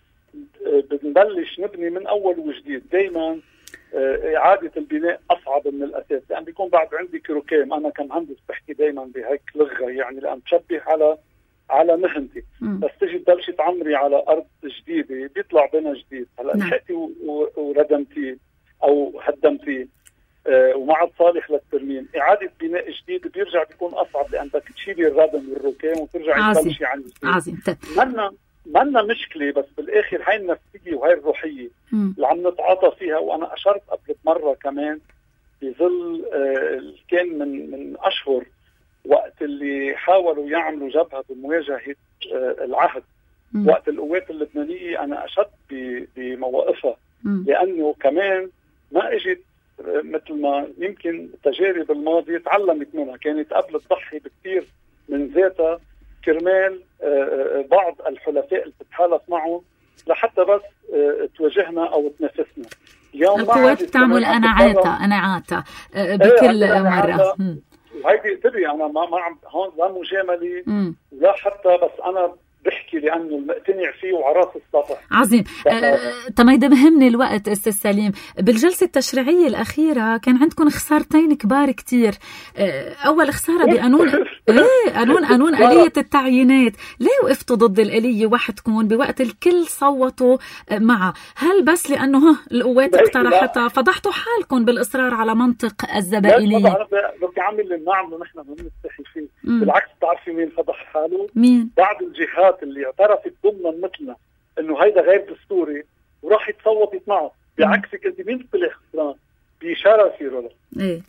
Speaker 3: بنبلش نبني من اول وجديد. دايما إعادة البناء أصعب من الأساس، لأن بيكون بعد عندي كروكام. أنا كمهندس بحكي دايما بهيك لغة، يعني لأن بشبه على مهنتي. بس تجي تبلشي تعمري على أرض جديدة بيطلع بنا جديد. هلا نحتي وردمتيه أو هدمتيه وما عاد صالح للترميم، إعادة بناء جديد بيرجع بيكون أصعب، لأن بدك تشيلي الردم والركام وترجعي تبلشي عن جديد.
Speaker 1: عظيم.
Speaker 3: منا مشكلة، بس بالآخر هاي النفسية وهاي الروحية اللي عم نتعاطى فيها. وأنا أشرت قبل مرة كمان بظل كان من أشهر وقت اللي حاولوا يعملوا جبهة بمواجهة العهد وقت القوات اللبنانية. أنا أشرت بمواقفها، لأنه كمان ما اجت مثل ما يمكن تجارب الماضي تعلمت منها، كانت قبل تضحي بكثير من ذاتها كرمال بعض الحلفاء اللي بتتحالف معهم لحتى بس تواجهنا او تنافسنا. اليوم
Speaker 1: القوات بتعمل قناعاتها بكل مره.
Speaker 3: وهيدي تدري انا ما عم هون لا مجامله ولا حتى، بس انا بحكي لانه المقتنع فيه وعراس السطح.
Speaker 1: عظيم. تميدا مهمني الوقت استاذ سليم. بالجلسه التشريعيه الاخيره كان عندكم خسارتين كبار كتير. اول خساره بقانون قانون آلية التعيينات. ليه وقفتوا ضد الآلية وحدكم بوقت الكل صوتوا معه؟ هل بس لانه القوات اقترحتها فضحتوا حالكم بالاصرار على منطق الزبائنيه؟
Speaker 3: بدي اعمل اللي بنعمله نحن ما بنستحي فيه. بالعكس، بتعرفي مين فضح حاله؟
Speaker 1: مين؟
Speaker 3: بعض الجهات اللي اعترفت ضمنا مثلنا انه هيدا غير دستوري وراحت صوتت معه. بعكسك انت مين طلع خسران؟ بإشارة سيرولا.
Speaker 1: ايه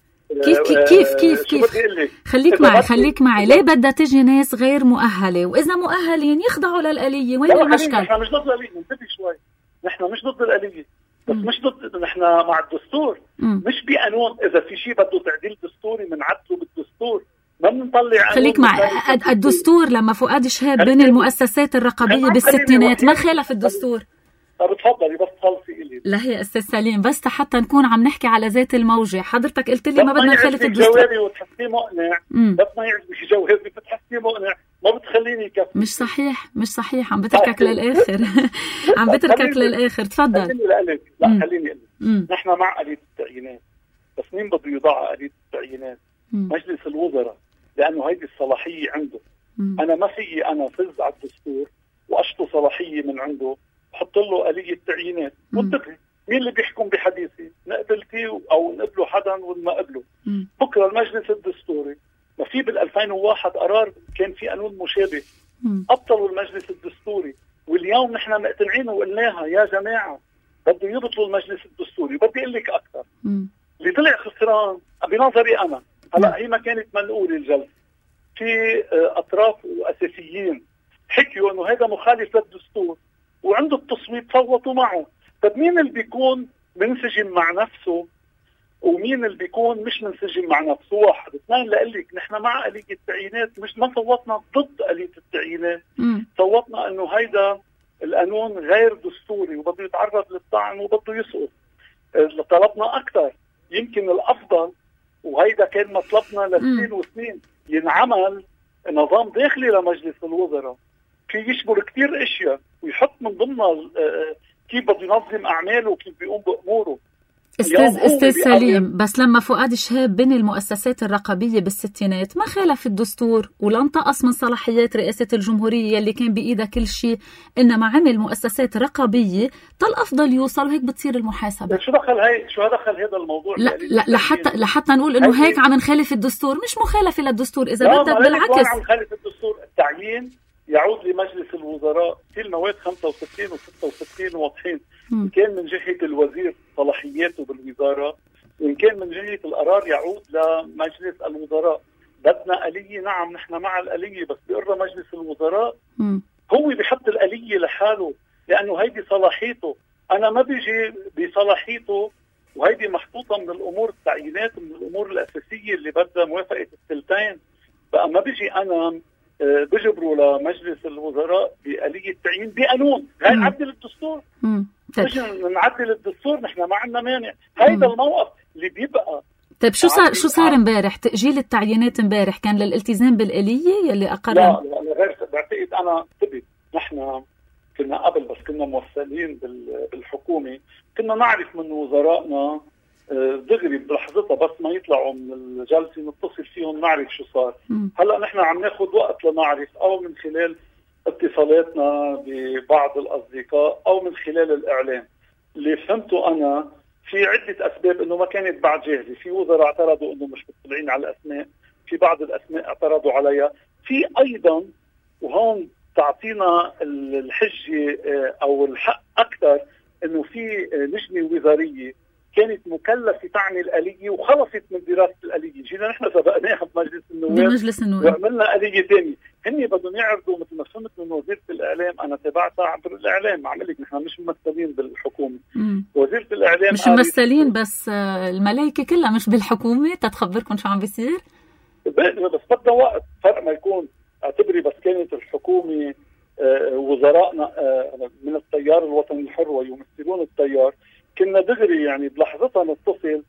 Speaker 1: كيف خليك معي. ليه بدها تجي ناس غير مؤهله، واذا مؤهلين يخضعوا للآلية؟ وين المشكله؟
Speaker 3: نحن مش ضد الآلية، ننتبه شوي. نحن مش ضد الآلية، بس مش ضد. نحن مع الدستور، مش بقانون. اذا في شيء بده تعديل دستوري بنعدله بالدستور، ما بنطلع.
Speaker 1: خليك معي. الدستور لما فؤاد شهاب بنى المؤسسات الرقابيه بالستينات ما خالف الدستور.
Speaker 3: بتفضلي بس خلصي إلي.
Speaker 1: لا هي أستاذ سليم، بس حتى نكون عم نحكي على ذات الموجة. حضرتك قلت لي ما بدنا نخالف الدستور.
Speaker 3: جوابي وتحسيه مقنع، بس ما يعجبك جوابي بتحسيه مقنع، ما بتخليني كفي.
Speaker 1: مش صحيح. عم بتركك للآخر. عم بتركك للآخر. تفضل.
Speaker 3: خليني نحن مع آلية التعيينات، بس مين بده يضع آلية التعيينات؟ مجلس الوزراء، لأنه هيدي الصلاحية عنده. أنا ما في أنا فز على الدستور وأشطو صلاحية من عنده حط له آلية تعيينات. منطقي. مين اللي بيحكم بحديثي؟ نقبل فيه او نقبله حدا ولا ما قبله؟ بكره المجلس الدستوري ما في بال 2001 قرار كان في قانون مشابه ابطلوا المجلس الدستوري، واليوم نحن مقتنعين وقلناها يا جماعه بده يبطلوا المجلس الدستوري. بدي اقول لك اكثر، اللي طلع خسران بنظري انا هلا هي ما كانت منقوله الجلسه، في اطراف واساسيين حكيوا انه هذا مخالف للدستور وعنده التصويت صوتوا معه. طب مين اللي بيكون منسجم مع نفسه ومين اللي بيكون مش منسجم مع نفسه؟ واحد. اثنين، لقلك نحن مع آلية التعيينات، مش ما صوتنا ضد آلية التعيينات، صوتنا انه هيدا القانون غير دستوري وبده يتعرض للطعن وبده يسقط. طلبنا اكثر، يمكن الافضل وهيدا كان مطلبنا لسنين وسنين، ينعمل نظام داخلي لمجلس الوزراء في يشمل كتير اشياء ويحط من ضمنها كيف بده ينظم اعماله وكيف بيقوم باموره.
Speaker 1: استاذ سليم، بس لما فؤاد شهاب بني المؤسسات الرقابيه بالستينات ما خالف الدستور ولا انتقص من صلاحيات رئاسه الجمهوريه اللي كان بايدها كل شيء، انما عمل مؤسسات رقابيه طل افضل يوصل، وهيك بتصير المحاسبه.
Speaker 3: شو دخل هذا الموضوع؟
Speaker 1: لا لحتى نقول انه هيك عم نخالف الدستور. مش مخالفه للدستور اذا بدك، بالعكس
Speaker 3: عم نخالف الدستور. التعيين يعود لمجلس الوزراء في المواد 65 و66 واضحين، إن كان من جهة الوزير صلاحياته بالوزارة وإن كان من جهة القرار يعود لمجلس الوزراء. بدنا آلية، نعم نحن مع الآلية، بس بيقرر مجلس الوزراء هو بيحط الآلية لحاله لأنه هيدي صلاحيته. أنا ما بيجي بصلاحيته، وهيدي محطوطة من الأمور التعيينات ومن الأمور الأساسية اللي بدها موافقة الثلثين. بقى ما بيجي أنا بجبروا لمجلس الوزراء بآلية تعيين بقانون غير نعدل الدستور. مش نعدل الدستور، نحن ما عندنا مانع. هيدا الموقف اللي بيبقى.
Speaker 1: طيب شو صار امبارح؟ تأجيل التعيينات امبارح كان للالتزام بالآلية يلي أقر؟
Speaker 3: لا غير، بعتقد أنا نحن كنا قبل بس كنا موصلين بالحكومة، كنا نعرف من وزرائنا دغري بلحظتها بس ما يطلعوا من الجلسة نتصل فيهم نعرف شو صار. هلأ نحن عم ناخد وقت لنعرف، أو من خلال اتصالاتنا ببعض الأصدقاء أو من خلال الإعلام. اللي فهمته أنا في عدة أسباب إنه ما كانت بعد جاهزة. في وزراء اعترضوا إنه مش مطلعين على الأسماء، في بعض الأسماء اعترضوا عليها، في أيضا وهون تعطينا الحجة أو الحق أكثر إنه في لجنة وزارية كانت مكلفة تعني الآلية وخلصت من دراسة الآلية. جينا نحن سبقناها بمجلس النواب وعملنا آلية ثانية. هني بدهم يعرضوا مثل ما فهمت من وزيرة الإعلام، أنا تابعتها عبر الإعلام، عم لك نحن مش ممثلين بالحكومة. وزيرة الإعلام
Speaker 1: مش ممثلين، بس الملايكة كلها مش بالحكومة تتخبركم شو عم بيصير.
Speaker 3: بس بدنا وقت. فرق ما يكون اعتبري بس كانت الحكومة وزرائنا من التيار الوطني الحر ويمثلون التيار، كنا دغري يعني بلحظتها نتصل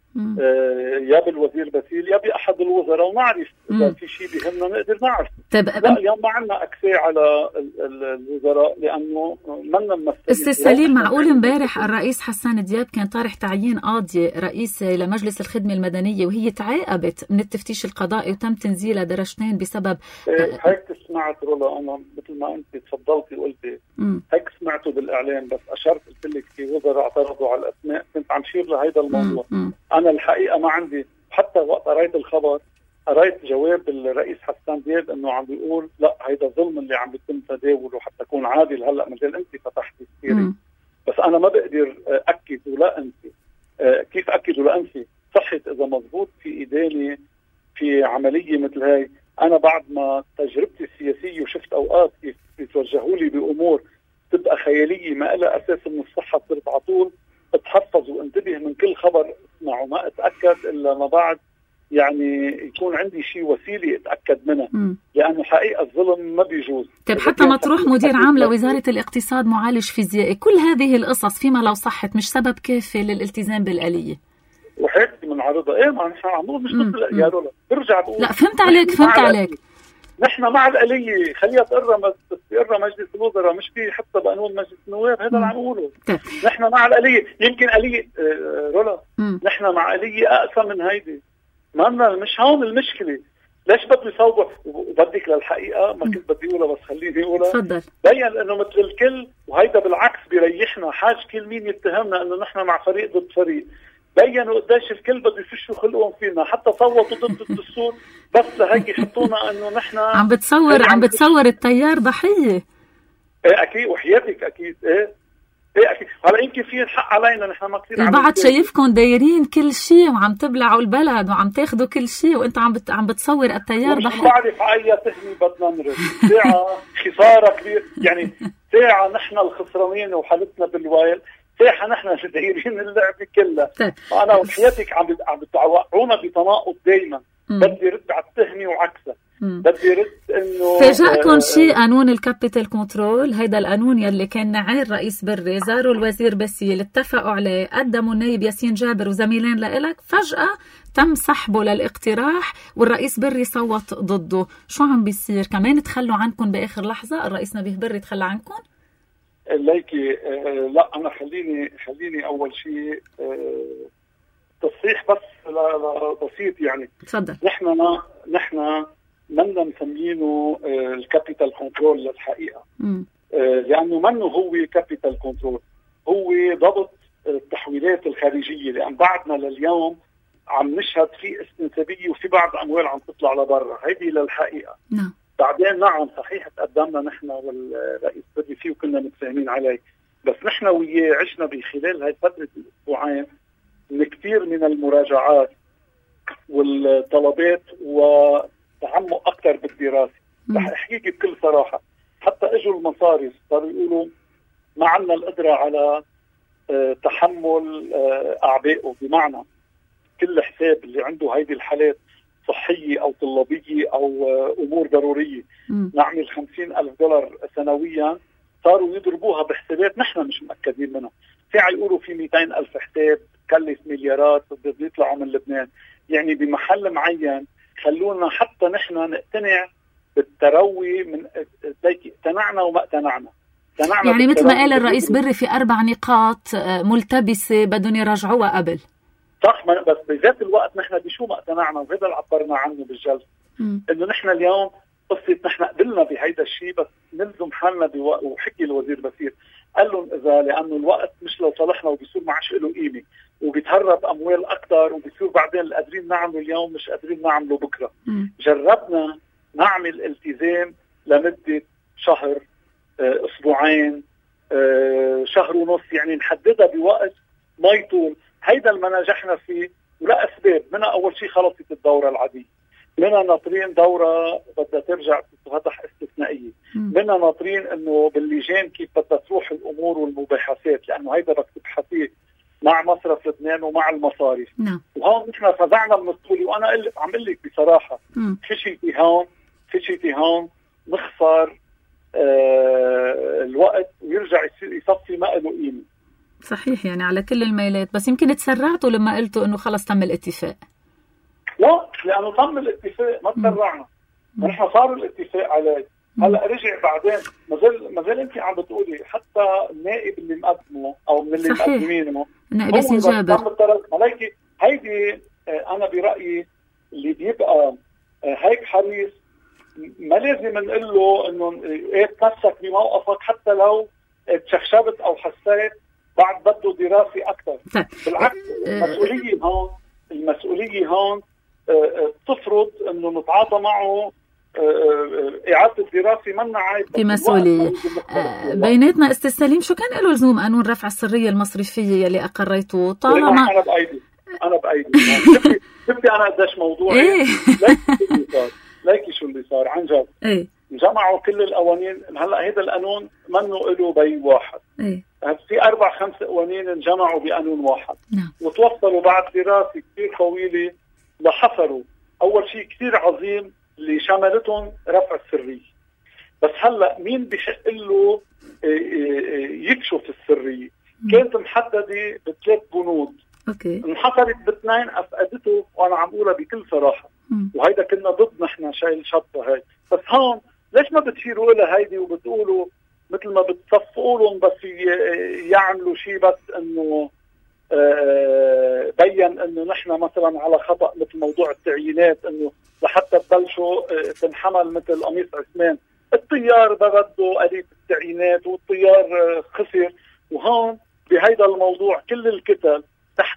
Speaker 3: يا بالوزير باسيل يا بأحد الوزراء ونعرف إذا في شيء بهمنا نقدر نعرف. لا اليوم ما عندنا أكسي على الوزراء لأنه منا ممثلين.
Speaker 1: أستاذ سليم، معقول امبارح الرئيس حسان دياب كان طارح تعيين قاضية رئيس لمجلس الخدمة المدنية وهي تعاقبت من التفتيش القضائي وتم تنزيلها درجتين بسبب
Speaker 3: هيك سمعت رولا. أنا مثل ما أنت تفضلتي وقلتي هيك سمعته بالإعلام، بس أشرت قلت لك في وزراء اعترضوا على الأسماء، كنت عم شير لهيدا الموضوع. أنا الحقيقة ما عندي، حتى وقت قريت الخبر قريت جواب الرئيس حسان دياب انه عم بيقول لا هيدا ظلم اللي عم بيتم تداوله حتى اكون عادل. هلا مثل انت فتحتي السيره، بس انا ما بقدر اكد ولا انفي. كيف اكد ولا انفي؟ صحت اذا مضبوط في ادانه في عمليه مثل هاي. انا بعد ما تجربتي السياسيه وشفت اوقات كيف بيتوجهوا لي بامور تبقى خياليه ما لها اساس من الصحه، صرت على طول اتحفظ وانتبه من كل خبر اسمعه، ما اتاكد الا ما بعد يعني يكون عندي شيء وسيله اتاكد منها. لانه حقيقه الظلم ما بيجوز.
Speaker 1: طيب حتى مطروح مدير عام لوزاره الاقتصاد معالج فيزيائي، كل هذه القصص فيما لو صحت مش سبب كافي للالتزام بالآلية.
Speaker 3: وحياتي من عرضها ايه ما نحن عم نقول مش مثل يا رولا. برجع بقول
Speaker 1: لا فهمت عليك.
Speaker 3: نحن مع الآلية، خليها تقرر مجلس الوزراء، مش في حتى بقانون مجلس النواب. هذا اللي عم نقوله. نحن مع الآلية. يمكن آلية رولا نحن مع آلية أقسى من هيدي. ما مش هون المشكلة. ليش بدي يصوبوا؟ وبدك للحقيقة ما كنت بدي أقولها بس خليني أقولها.
Speaker 1: تفضل.
Speaker 3: بين إنه مثل الكل، وهيدا بالعكس بيريحنا. حاج كل مين يتهمنا إنه نحن مع فريق ضد فريق. بينوا قديش الكل بده يفشوا خلقهم فينا، حتى صوتوا ضد الدستور بس لهيك يحطونا انه نحن
Speaker 1: عم بتصور التيار ضحيه.
Speaker 3: ايه اكيد، وحياتك اكيد. ايه اكيد. هلا يمكن في الحق علينا نحن ما كثير
Speaker 1: البعض شايفكم دايرين كل شيء وعم تبلعوا البلد وعم تاخذوا كل شيء، وانت عم بتصور التيار ضحيه.
Speaker 3: مش بعرف على اي تهمه بدنا نرد. ساعه خساره كبير، يعني ساعه نحن الخسرانين وحالتنا بالويل، ساعه نحن اللي دايرين اللعبه كلها. انا وحياتك عم بتوقعونا بتناقض دائما. بدي رد على التهمه وعكسها. بدي رد انه
Speaker 1: فاجأكم شيء قانون الكابيتال كنترول، هيدا القانون يلي كان نعير رئيس بري، زاروا الوزير باسيل، اتفقوا عليه، قدموا النائب ياسين جابر وزميلين لإلك، فجأة تم سحبه للاقتراح والرئيس بري صوت ضده. شو عم بيصير؟ كمان تخلوا عنكم بآخر لحظة؟ الرئيس نبيه بري تخلى عنكم؟
Speaker 3: ليكي لا، أنا خليني أول شيء تصحيح بس بسيط يعني.
Speaker 1: تفضل.
Speaker 3: نحن منا مسمينه الكابيتال كنترول للحقيقة. لأنه منه هو كابيتال كنترول، هو ضبط التحويلات الخارجية، لأن بعدنا لليوم عم نشهد في استنسابية وفي بعض أموال عم تطلع لبرا، هيدي للحقيقة.
Speaker 1: نعم.
Speaker 3: بعدين نعم صحيح تقدمنا نحن والرئيس بدري فيه وكنا متفاهمين عليه، بس نحن وياه عشنا بخلال هاي فترة الأسبوعين من كثير من المراجعات والطلبات وتعمق أكثر بالدراسة. رح أحكيك بكل صراحة، حتى اجوا المصارف صاروا يقولوا ما عندنا القدرة على تحمل أعبائه، بمعنى كل حساب اللي عنده هيدي الحالات صحية أو طلابية أو أمور ضرورية نعمل $50,000 سنويا، صاروا يضربوها بحسابات نحن مش مأكدين منها. ساعة يقولوا في 200,000 حساب كلف مليارات بده يطلعوا من لبنان. يعني بمحل معين خلونا حتى نحن نقتنع بالتروي، من اقتنعنا وما اقتنعنا.
Speaker 1: يعني مثل ما قال الرئيس بري في 4 نقاط ملتبسة بدهم يرجعوها قبل.
Speaker 3: صح، بس بذات الوقت نحن بشو ما اقتنعنا، وهذا اللي عبرنا عنه بالجلسة، انه نحن اليوم قصة نحن قبلنا بهيدا الشيء، بس نلزم حالنا وحكي الوزير بصير قال لهم إذا لأنه الوقت مش لو صلحنا وبيصير ما عادش له قيمة وبيتهرب أموال أكتر، وبيصير بعدين اللي قادرين نعمله اليوم مش قادرين نعمله بكرة. جربنا نعمل التزام لمدة شهر، أسبوعين، شهر ونص، يعني نحددها بوقت ما يطول. هيدا اللي ما نجحنا فيه ولا أسباب، منها أول شيء خلصت الدورة العادية، منها ناطرين دورة بدها ترجع تفتح استثنائية، منها ناطرين انه باللجان كيف بدها تروح الامور والمباحثات، لانه هيدا بدك تبحثيه مع مصرف لبنان ومع المصارف. وهون نحن فزعنا من الطولي، وانا عم اقول لك بصراحة فشيتي هون نخسر الوقت ويرجع يصفي ما له قيمة.
Speaker 1: صحيح، يعني على كل الميلات، بس يمكن تسرعتوا لما قلتوا انه خلص تم الاتفاق.
Speaker 3: لا، لأنه تم الاتفاق، ما تسرعنا. نحن صار الاتفاق عليه، هلا رجع بعدين ما زال انت عم بتقولي حتى النائب اللي مقدمه او من اللي مقدمينه
Speaker 1: النائب ياسين جابر.
Speaker 3: ملايكي هيدي انا برايي اللي بيبقى هيك حريص ما لازم نقول له انه ايه تمسك بموقفك حتى لو تشخشبت او حسيت، بعد بده دراسه اكثر. بالعكس المسؤوليه هون تفرض انه نتعاطى معه إعادة الدراسة منا عيب
Speaker 1: في مسؤولية. بيناتنا أستاذ سليم، شو كان له لزوم قانون رفع السرية المصرفية اللي أقريته؟ طالما
Speaker 3: أنا بأيدي شفتي أنا قديش موضوع ليكي شو اللي صار عن جد. جمعوا كل القوانين. هلا هذا القانون منه له بي واحد، في 4-5 قوانين انجمعوا بقانون واحد. وتوصلوا بعد دراسة كثير طويلة لحصروا أول شيء كثير عظيم اللي شملتهم رفع السرية. بس هلأ مين بشق له يكشف السرية؟ كانت محددة ب3 بنود، انحصرت ب2 أفقدته، وأنا عم أقولها بكل صراحة، وهيدا كنا ضد نحن شايل شطة هاي. بس هون ليش ما بتشيروا لها هيدي وبتقولوا مثل ما بتصفقوا لهم بس يعملوا شيء، بس إنه بين انه نحن مثلا على خطأ مثل موضوع التعيينات، انه لحتى تبلشوا تنحمل مثل قميص عثمان، الطيار بده قليل التعيينات والطيار خسر. وهون بهيدا الموضوع كل الكتل تحت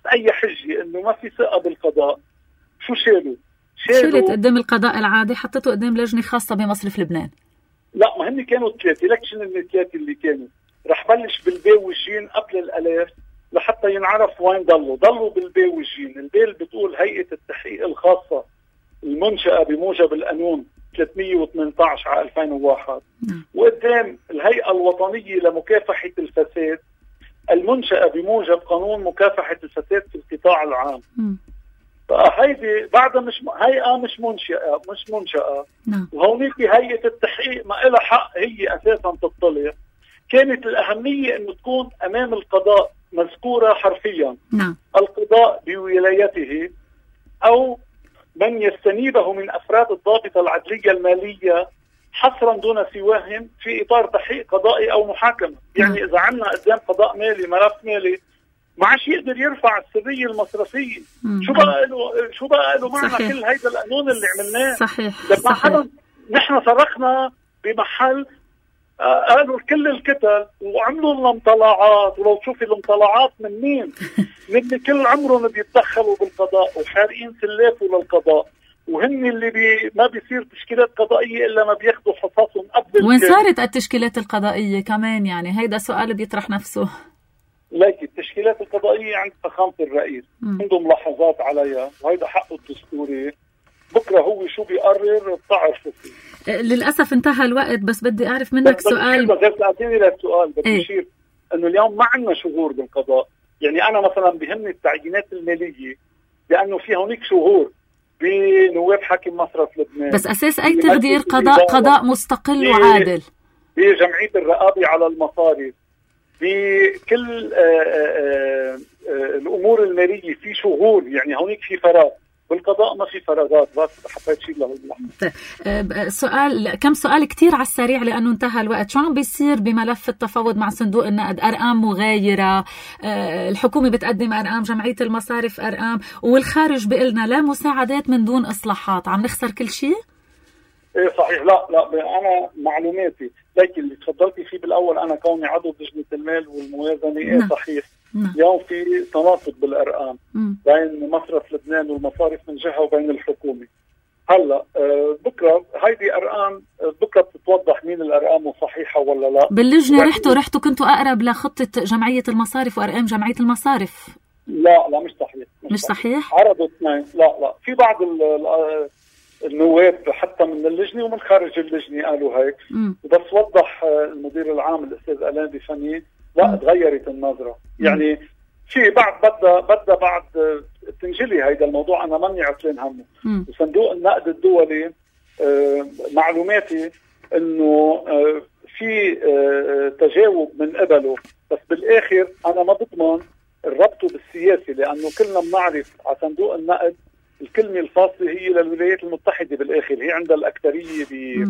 Speaker 3: تحت اي حجه انه ما في ثقه بالقضاء، شو شالوا
Speaker 1: شلت قدام القضاء العادي، حطته قدام لجنه خاصه بمصرف لبنان.
Speaker 3: لا، ما هن كانوا ثلاثه، لك شنو الثلاثه اللي كانوا؟ رح بلش بالبي والجيم قبل الالاف لحتى ينعرف وين ضلوا بالبي والجيم. البي اللي بتقول هيئه التحقيق الخاصه المنشأة بموجب القانون 318 على 2001، وقدام الهيئة الوطنية لمكافحة الفساد المنشأة بموجب قانون مكافحة الفساد في القطاع العام. فهيدي بعدها مش هيئة، مش منشأة. وهونيك هيئة التحقيق ما لها حق هي أساسا تطلع. كانت الأهمية أنه تكون أمام القضاء مذكورة حرفيا القضاء بولايته أو من يستنيبه من أفراد الضابطة العدلية المالية حصرا دون سواهم في إطار تحقيق قضائي أو محاكمة. يعني إذا عنا قدام قضاء مالي ملف مالي ما عادش يقدر يرفع السرية المصرفية. شو بقى له معنى كل هيدا القانون اللي عملناه؟
Speaker 1: صحيح.
Speaker 3: نحن صرخنا بمحل قالوا كل الكتل وعملوا لنا مطلعات، ولو تشوفي المطلعات من مين؟ من كل عمرهم بيتدخلوا بالقضاء وحارقين سلافه للقضاء، وهن اللي ما بيصير تشكيلات قضائية إلا ما بياخدوا حصصهم قبل.
Speaker 1: وين صارت التشكيلات القضائية كمان؟ يعني هيدا سؤال بيطرح نفسه.
Speaker 3: لكن التشكيلات القضائية عند فخامة الرئيس عنده ملاحظات عليها، وهيدا حقه الدستوري. بكرة هو شو بيقرر بتعرفوا فيه.
Speaker 1: للأسف انتهى الوقت، بس بدي أعرف منك سؤال.
Speaker 3: غير سأعطيني للسؤال بدي أشير أنه اليوم ما عندنا شهور بالقضاء. يعني أنا مثلا بهمني التعيينات المالية لأنه في هونيك شهور بنواب حاكم مصرف لبنان،
Speaker 1: بس أساس أي تغيير قضاء مستقل وعادل
Speaker 3: بجمعية الرقابة على المصارف، بكل الأمور المالية في شهور. يعني هونيك في فراغ بالقضاء، ما في فراغات. بس حبيت شيء
Speaker 1: سؤال، كم سؤال كتير على السريع لأنه انتهى الوقت. شو عم بيصير بملف التفاوض مع صندوق النقد؟ أرقام مغايرة، الحكومة بتقدم أرقام، جمعية المصارف أرقام، والخارج بيقلنا لا مساعدات من دون إصلاحات. عم نخسر كل شيء؟
Speaker 3: ايه صحيح. لا أنا معلوماتي لكن اللي تفضلتي فيه بالأول، أنا كوني عضو لجنة المال والموازنة. ايه صحيح. اليوم في تناقض بالأرقام بين مصرف لبنان والمصارف من جهة وبين الحكومة. هلا بكرة هيدي أرقام، بكرة بتتوضح مين الأرقام صحيحة ولا لا.
Speaker 1: باللجنة رحتوا كنتوا أقرب لخطة جمعية المصارف وأرقام جمعية المصارف.
Speaker 3: لا مش صحيح. عرضوا اثنين. لا في بعض النواب حتى من اللجنة ومن خارج اللجنة قالوا هيك. بس وضح المدير العام الأستاذ ألان بفني لا تغيرت النظرة. يعني في بدأ بعد تنجلي هيدا الموضوع. أنا ماني عطلان همه. وصندوق النقد الدولي معلوماتي إنه في تجاوب من قبله، بس بالآخر أنا ما بضمن الربط بالسياسي، لأنه كلنا بنعرف على صندوق النقد الكلمة الفاصلة هي للولايات المتحدة. بالآخر هي عندها الأكثرية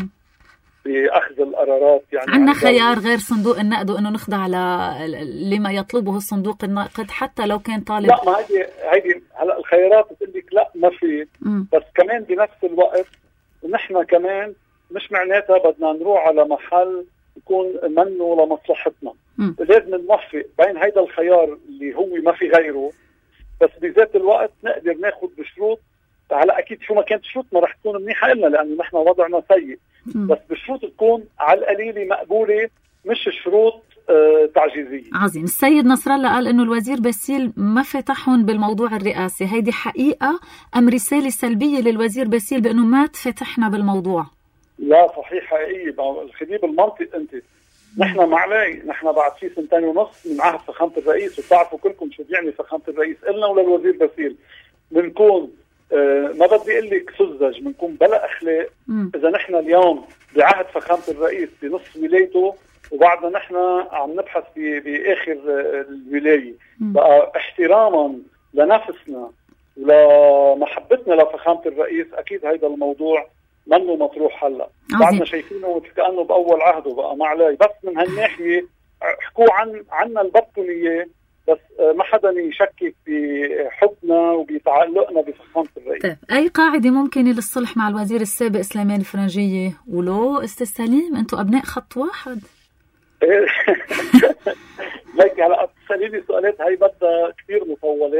Speaker 3: بأخذ القرارات. يعني
Speaker 1: عندنا خيار غير صندوق النقد وإنه نخضع لما يطلبه الصندوق النقد حتى لو كان طالب.
Speaker 3: لا، ما هيدي هلا الخيارات بتقول لك لا ما في. بس كمان بنفس الوقت نحن كمان مش معناتها بدنا نروح على محل يكون منه لمصلحتنا. لازم نوفق بين هيدا الخيار اللي هو ما في غيره، بس بذات الوقت نقدر ناخد بشروط. على أكيد شو ما كانت شروطنا رح تكون منيحة لنا لأنه نحن وضعنا سيء، بس بشروط تكون على القليل مقبولة، مش شروط تعجيزية.
Speaker 1: عظيم. السيد نصر الله قال إنه الوزير باسيل ما فتحهم بالموضوع الرئاسي. هيدي حقيقة أم رسالة سلبية للوزير باسيل بأنه ما تفتحنا بالموضوع؟
Speaker 3: لا صحيح حقيقي. الخديب المنطق أنت نحن معلي، نحن بعد في 2.5 سنين من عهد فخامة الرئيس، وتعرفوا كلكم شو بيعني فخامة الرئيس إلنا وللوزير باسيل. بنكون ما بدي اقول لك سذج، بنكون بلا اخلاق اذا نحن اليوم بعهد فخامه الرئيس بنص ولايته وبعدنا نحن عم نبحث باخر الولايه. بقى احتراما لنفسنا ولمحبتنا لفخامه الرئيس اكيد هيدا الموضوع منه مطروح هلا. بعدنا شايفينه كأنه باول عهده بقى ما عليه. بس من هالناحيه حكوا عنا البطل اياه، بس ما حدا يشكك بحبنا وبتعلقنا بفخامة الرئيس.
Speaker 1: طيب أي قاعدة ممكنة للصلح مع الوزير السابق سليمان الفرنجية ولو أستاذ سليم أنتوا أبناء خط واحد؟
Speaker 3: لك هلا تسأليني سؤالات هاي بدها كثير مطولات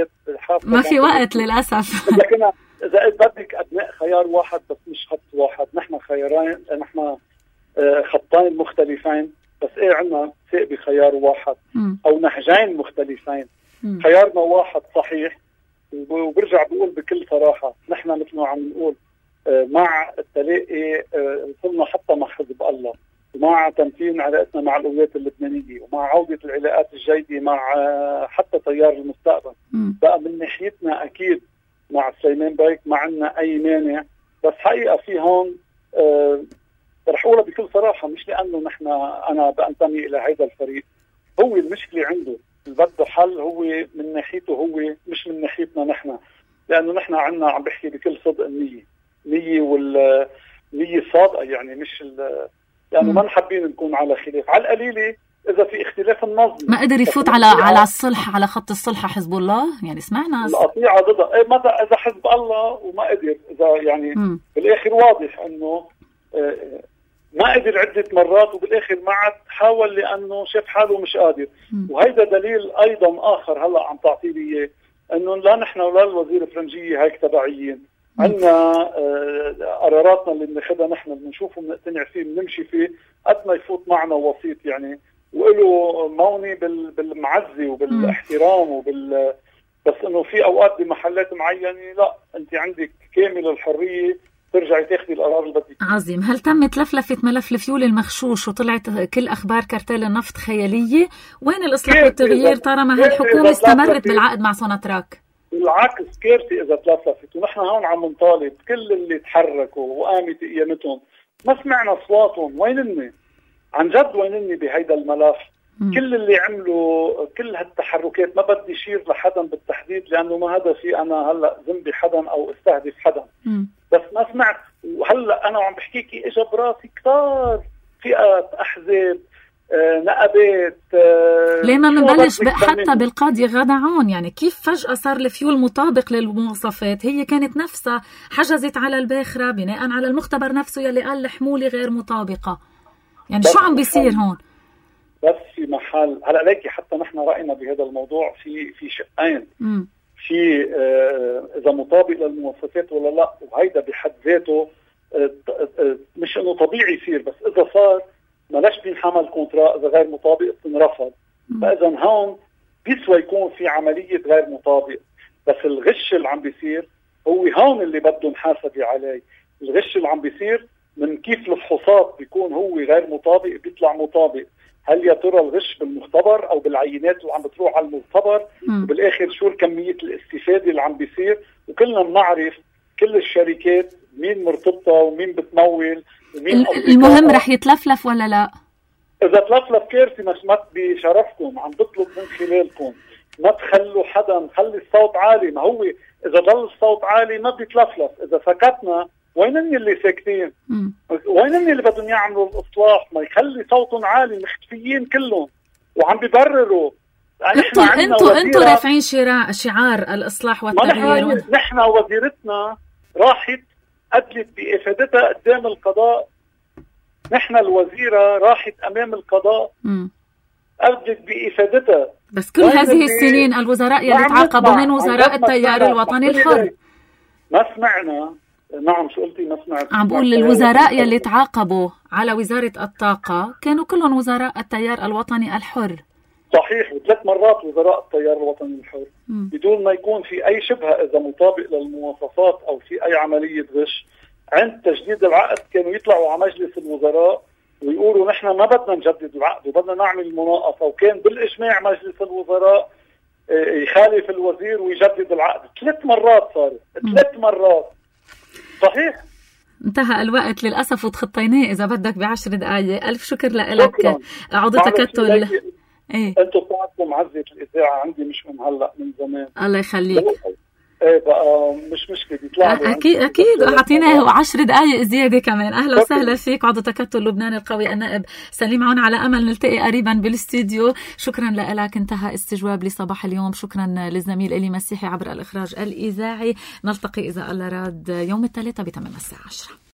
Speaker 3: الصفحات
Speaker 1: ما في وقت للأسف.
Speaker 3: لكن إذا بدك أبناء خيار واحد بس مش خط واحد، نحن خيارين، نحن خطين مختلفين بس عندنا ثقة بخيار واحد أو نهجين مختلفين. خيارنا واحد صحيح، وبرجع بقول بكل صراحة نحن مثل ما عم نقول مع التلاقي وصلنا حتى مع حزب الله، ومع تمتين علاقتنا مع القوات اللبنانية، ومع عودة العلاقات الجيدة مع حتى تيار المستقبل. بقى من ناحيتنا أكيد مع سليمان بيك ما عندنا أي مانع، بس حقيقة في هون رح أقولها بكل صراحة، مش لأنه نحن أنا بأنتمي إلى هذا الفريق، هو المشكلة عنده اللي بده حل هو من ناحيته هو، مش من ناحيتنا نحن، لأنه نحن عندنا عم بحكي بكل صدق النية والنية الصادقة، يعني مش لأنه ما نحبين نكون على خلاف. على القليلة إذا في اختلاف النظم
Speaker 1: ما قدر يفوت على الصلح، على خط الصلح حزب الله، يعني سمعنا
Speaker 3: القطيعة ضدها. متى إذا حزب الله وما قدر، إذا يعني بالآخر واضح إنه ما قدر عدة مرات وبالآخر ما عاد حاول لأنه شاف حاله مش قادر. وهيدا دليل أيضا آخر هلأ عم تعطي لي إياه، إنه لا نحن ولا الوزير الفرنجية هيك تبعيين. عندنا قراراتنا اللي بناخذها نحن بنشوفه بنقتنع فيه بنمشي فيه، قد ما يفوت معنا وسيط يعني، وله موني بالمعزة وبالاحترام بس إنه في أوقات بمحلات معينة لا، أنت عندك كامل الحرية ترجعي تاخدي القرار اللي بدك.
Speaker 1: عظيم. هل تمت لفلفة ملف الفيول المغشوش وطلعت كل أخبار كارتيل النفط خيالية؟ وين الإصلاح والتغيير طالما هالحكومة استمرت بالعقد مع سوناتراك؟
Speaker 3: بالعكس كارثة إذا تلفلفت، ونحن هون عم نطالب كل اللي تحركوا وقامت قيامتهم، ما سمعنا أصواتهم، وينني؟ عن جد وينني بهيدا الملف؟ كل اللي عملوا كل هالتحركات، ما بدي أشير لحدا بالتحديد لأنه ما هدفي أنا هلأ ذنبي حدا أو استهدف حدا، بس ما سمعت. وهلأ أنا عم بحكيكي إجا براسي كتار فئات، أحزاب، نقابات.
Speaker 1: ليه ما منبلش حتى بالقاضي غادة عون؟ يعني كيف فجأة صار الفيول مطابق للمواصفات؟ هي كانت نفسها حجزت على الباخرة بناء على المختبر نفسه يلي قال الحمولة غير مطابقة. يعني شو عم بيصير هون؟
Speaker 3: بس في محل هلا ليكي حتى نحن رأينا بهذا الموضوع في شقين، في إذا مطابق للمواصفات ولا لا، وهيدا بحد ذاته مش إنه طبيعي يصير، بس إذا صار ملاش بينحمل كونترا إذا غير مطابق بتنرفض. فإذا هون بيسوى يكون في عملية غير مطابق، بس الغش اللي عم بيصير هو هون اللي بده محاسبة عليه. الغش اللي عم بيصير من كيف الفحوصات بيكون هو غير مطابق بيطلع مطابق. هل يا ترى الغش بالمختبر او بالعينات اللي عم بتروح على المختبر؟ وبالاخر شو كمية الاستفادة اللي عم بيصير؟ وكلنا بنعرف كل الشركات مين مرتبطة ومين بتمول ومين.
Speaker 1: المهم رح يتلفلف ولا لا؟
Speaker 3: اذا تلفلف كارثة. ما بشرفكم عم بطلب من خلالكم ما تخلوا حدا، خلي الصوت عالي. ما هو اذا ضل الصوت عالي ما بيتلفلف. اذا سكتنا وينني اللي ساكتين؟ وينني اللي بدهم يعملوا الإصلاح؟ ما يخلي صوتهم عالي، مختفيين كلهم وعم بيبرروا.
Speaker 1: انتوا رافعين شعار الإصلاح والتغيير.
Speaker 3: نحن وزيرتنا راحت أدلت بإفادتها قدام القضاء. نحن الوزيرة راحت أمام القضاء أدلت بإفادتها.
Speaker 1: بس كل هذه السنين الوزراء يلي تعاقبوا من وزراء التيار الوطني الحر
Speaker 3: ما سمعنا. نعم شو قلتي؟ ما سمعت.
Speaker 1: عم بقول الوزراء يلي تعاقبوا على وزارة الطاقة كانوا كلهم وزراء التيار الوطني الحر.
Speaker 3: صحيح، وثلاث مرات وزراء التيار الوطني الحر بدون ما يكون في أي شبهة إذا مطابق للمواصفات أو في أي عملية غش. عند تجديد العقد كانوا يطلعوا على مجلس الوزراء ويقولوا نحن ما بدنا نجدد العقد وبدنا نعمل مناقصة، وكان بالإجماع مجلس الوزراء يخالف الوزير ويجدد العقد. 3 مرات صارت، 3 مرات. صحيح.
Speaker 1: انتهى الوقت للأسف وتخطيناه إذا بدك ب10 دقايق. ألف شكر لك عضو تكتل.
Speaker 3: انتوا بتعرفوا معزة الإذاعة عندي مش من هلأ، من زمان.
Speaker 1: الله يخليك.
Speaker 3: بقى مش مشكلة يطلع
Speaker 1: أكيد أعطيناه 10 دقايق زيادة كمان. أهلا وسهلا فيك عضو تكتل لبنان القوي النائب سليم عون. على أمل نلتقي قريبا بالاستديو. شكرا لك. انتهى استجواب لصباح اليوم. شكرا للزميل إلي مسيحي عبر الإخراج الإذاعي. نلتقي إذا الله راد يوم الثلاثاء بتمام الساعة 10.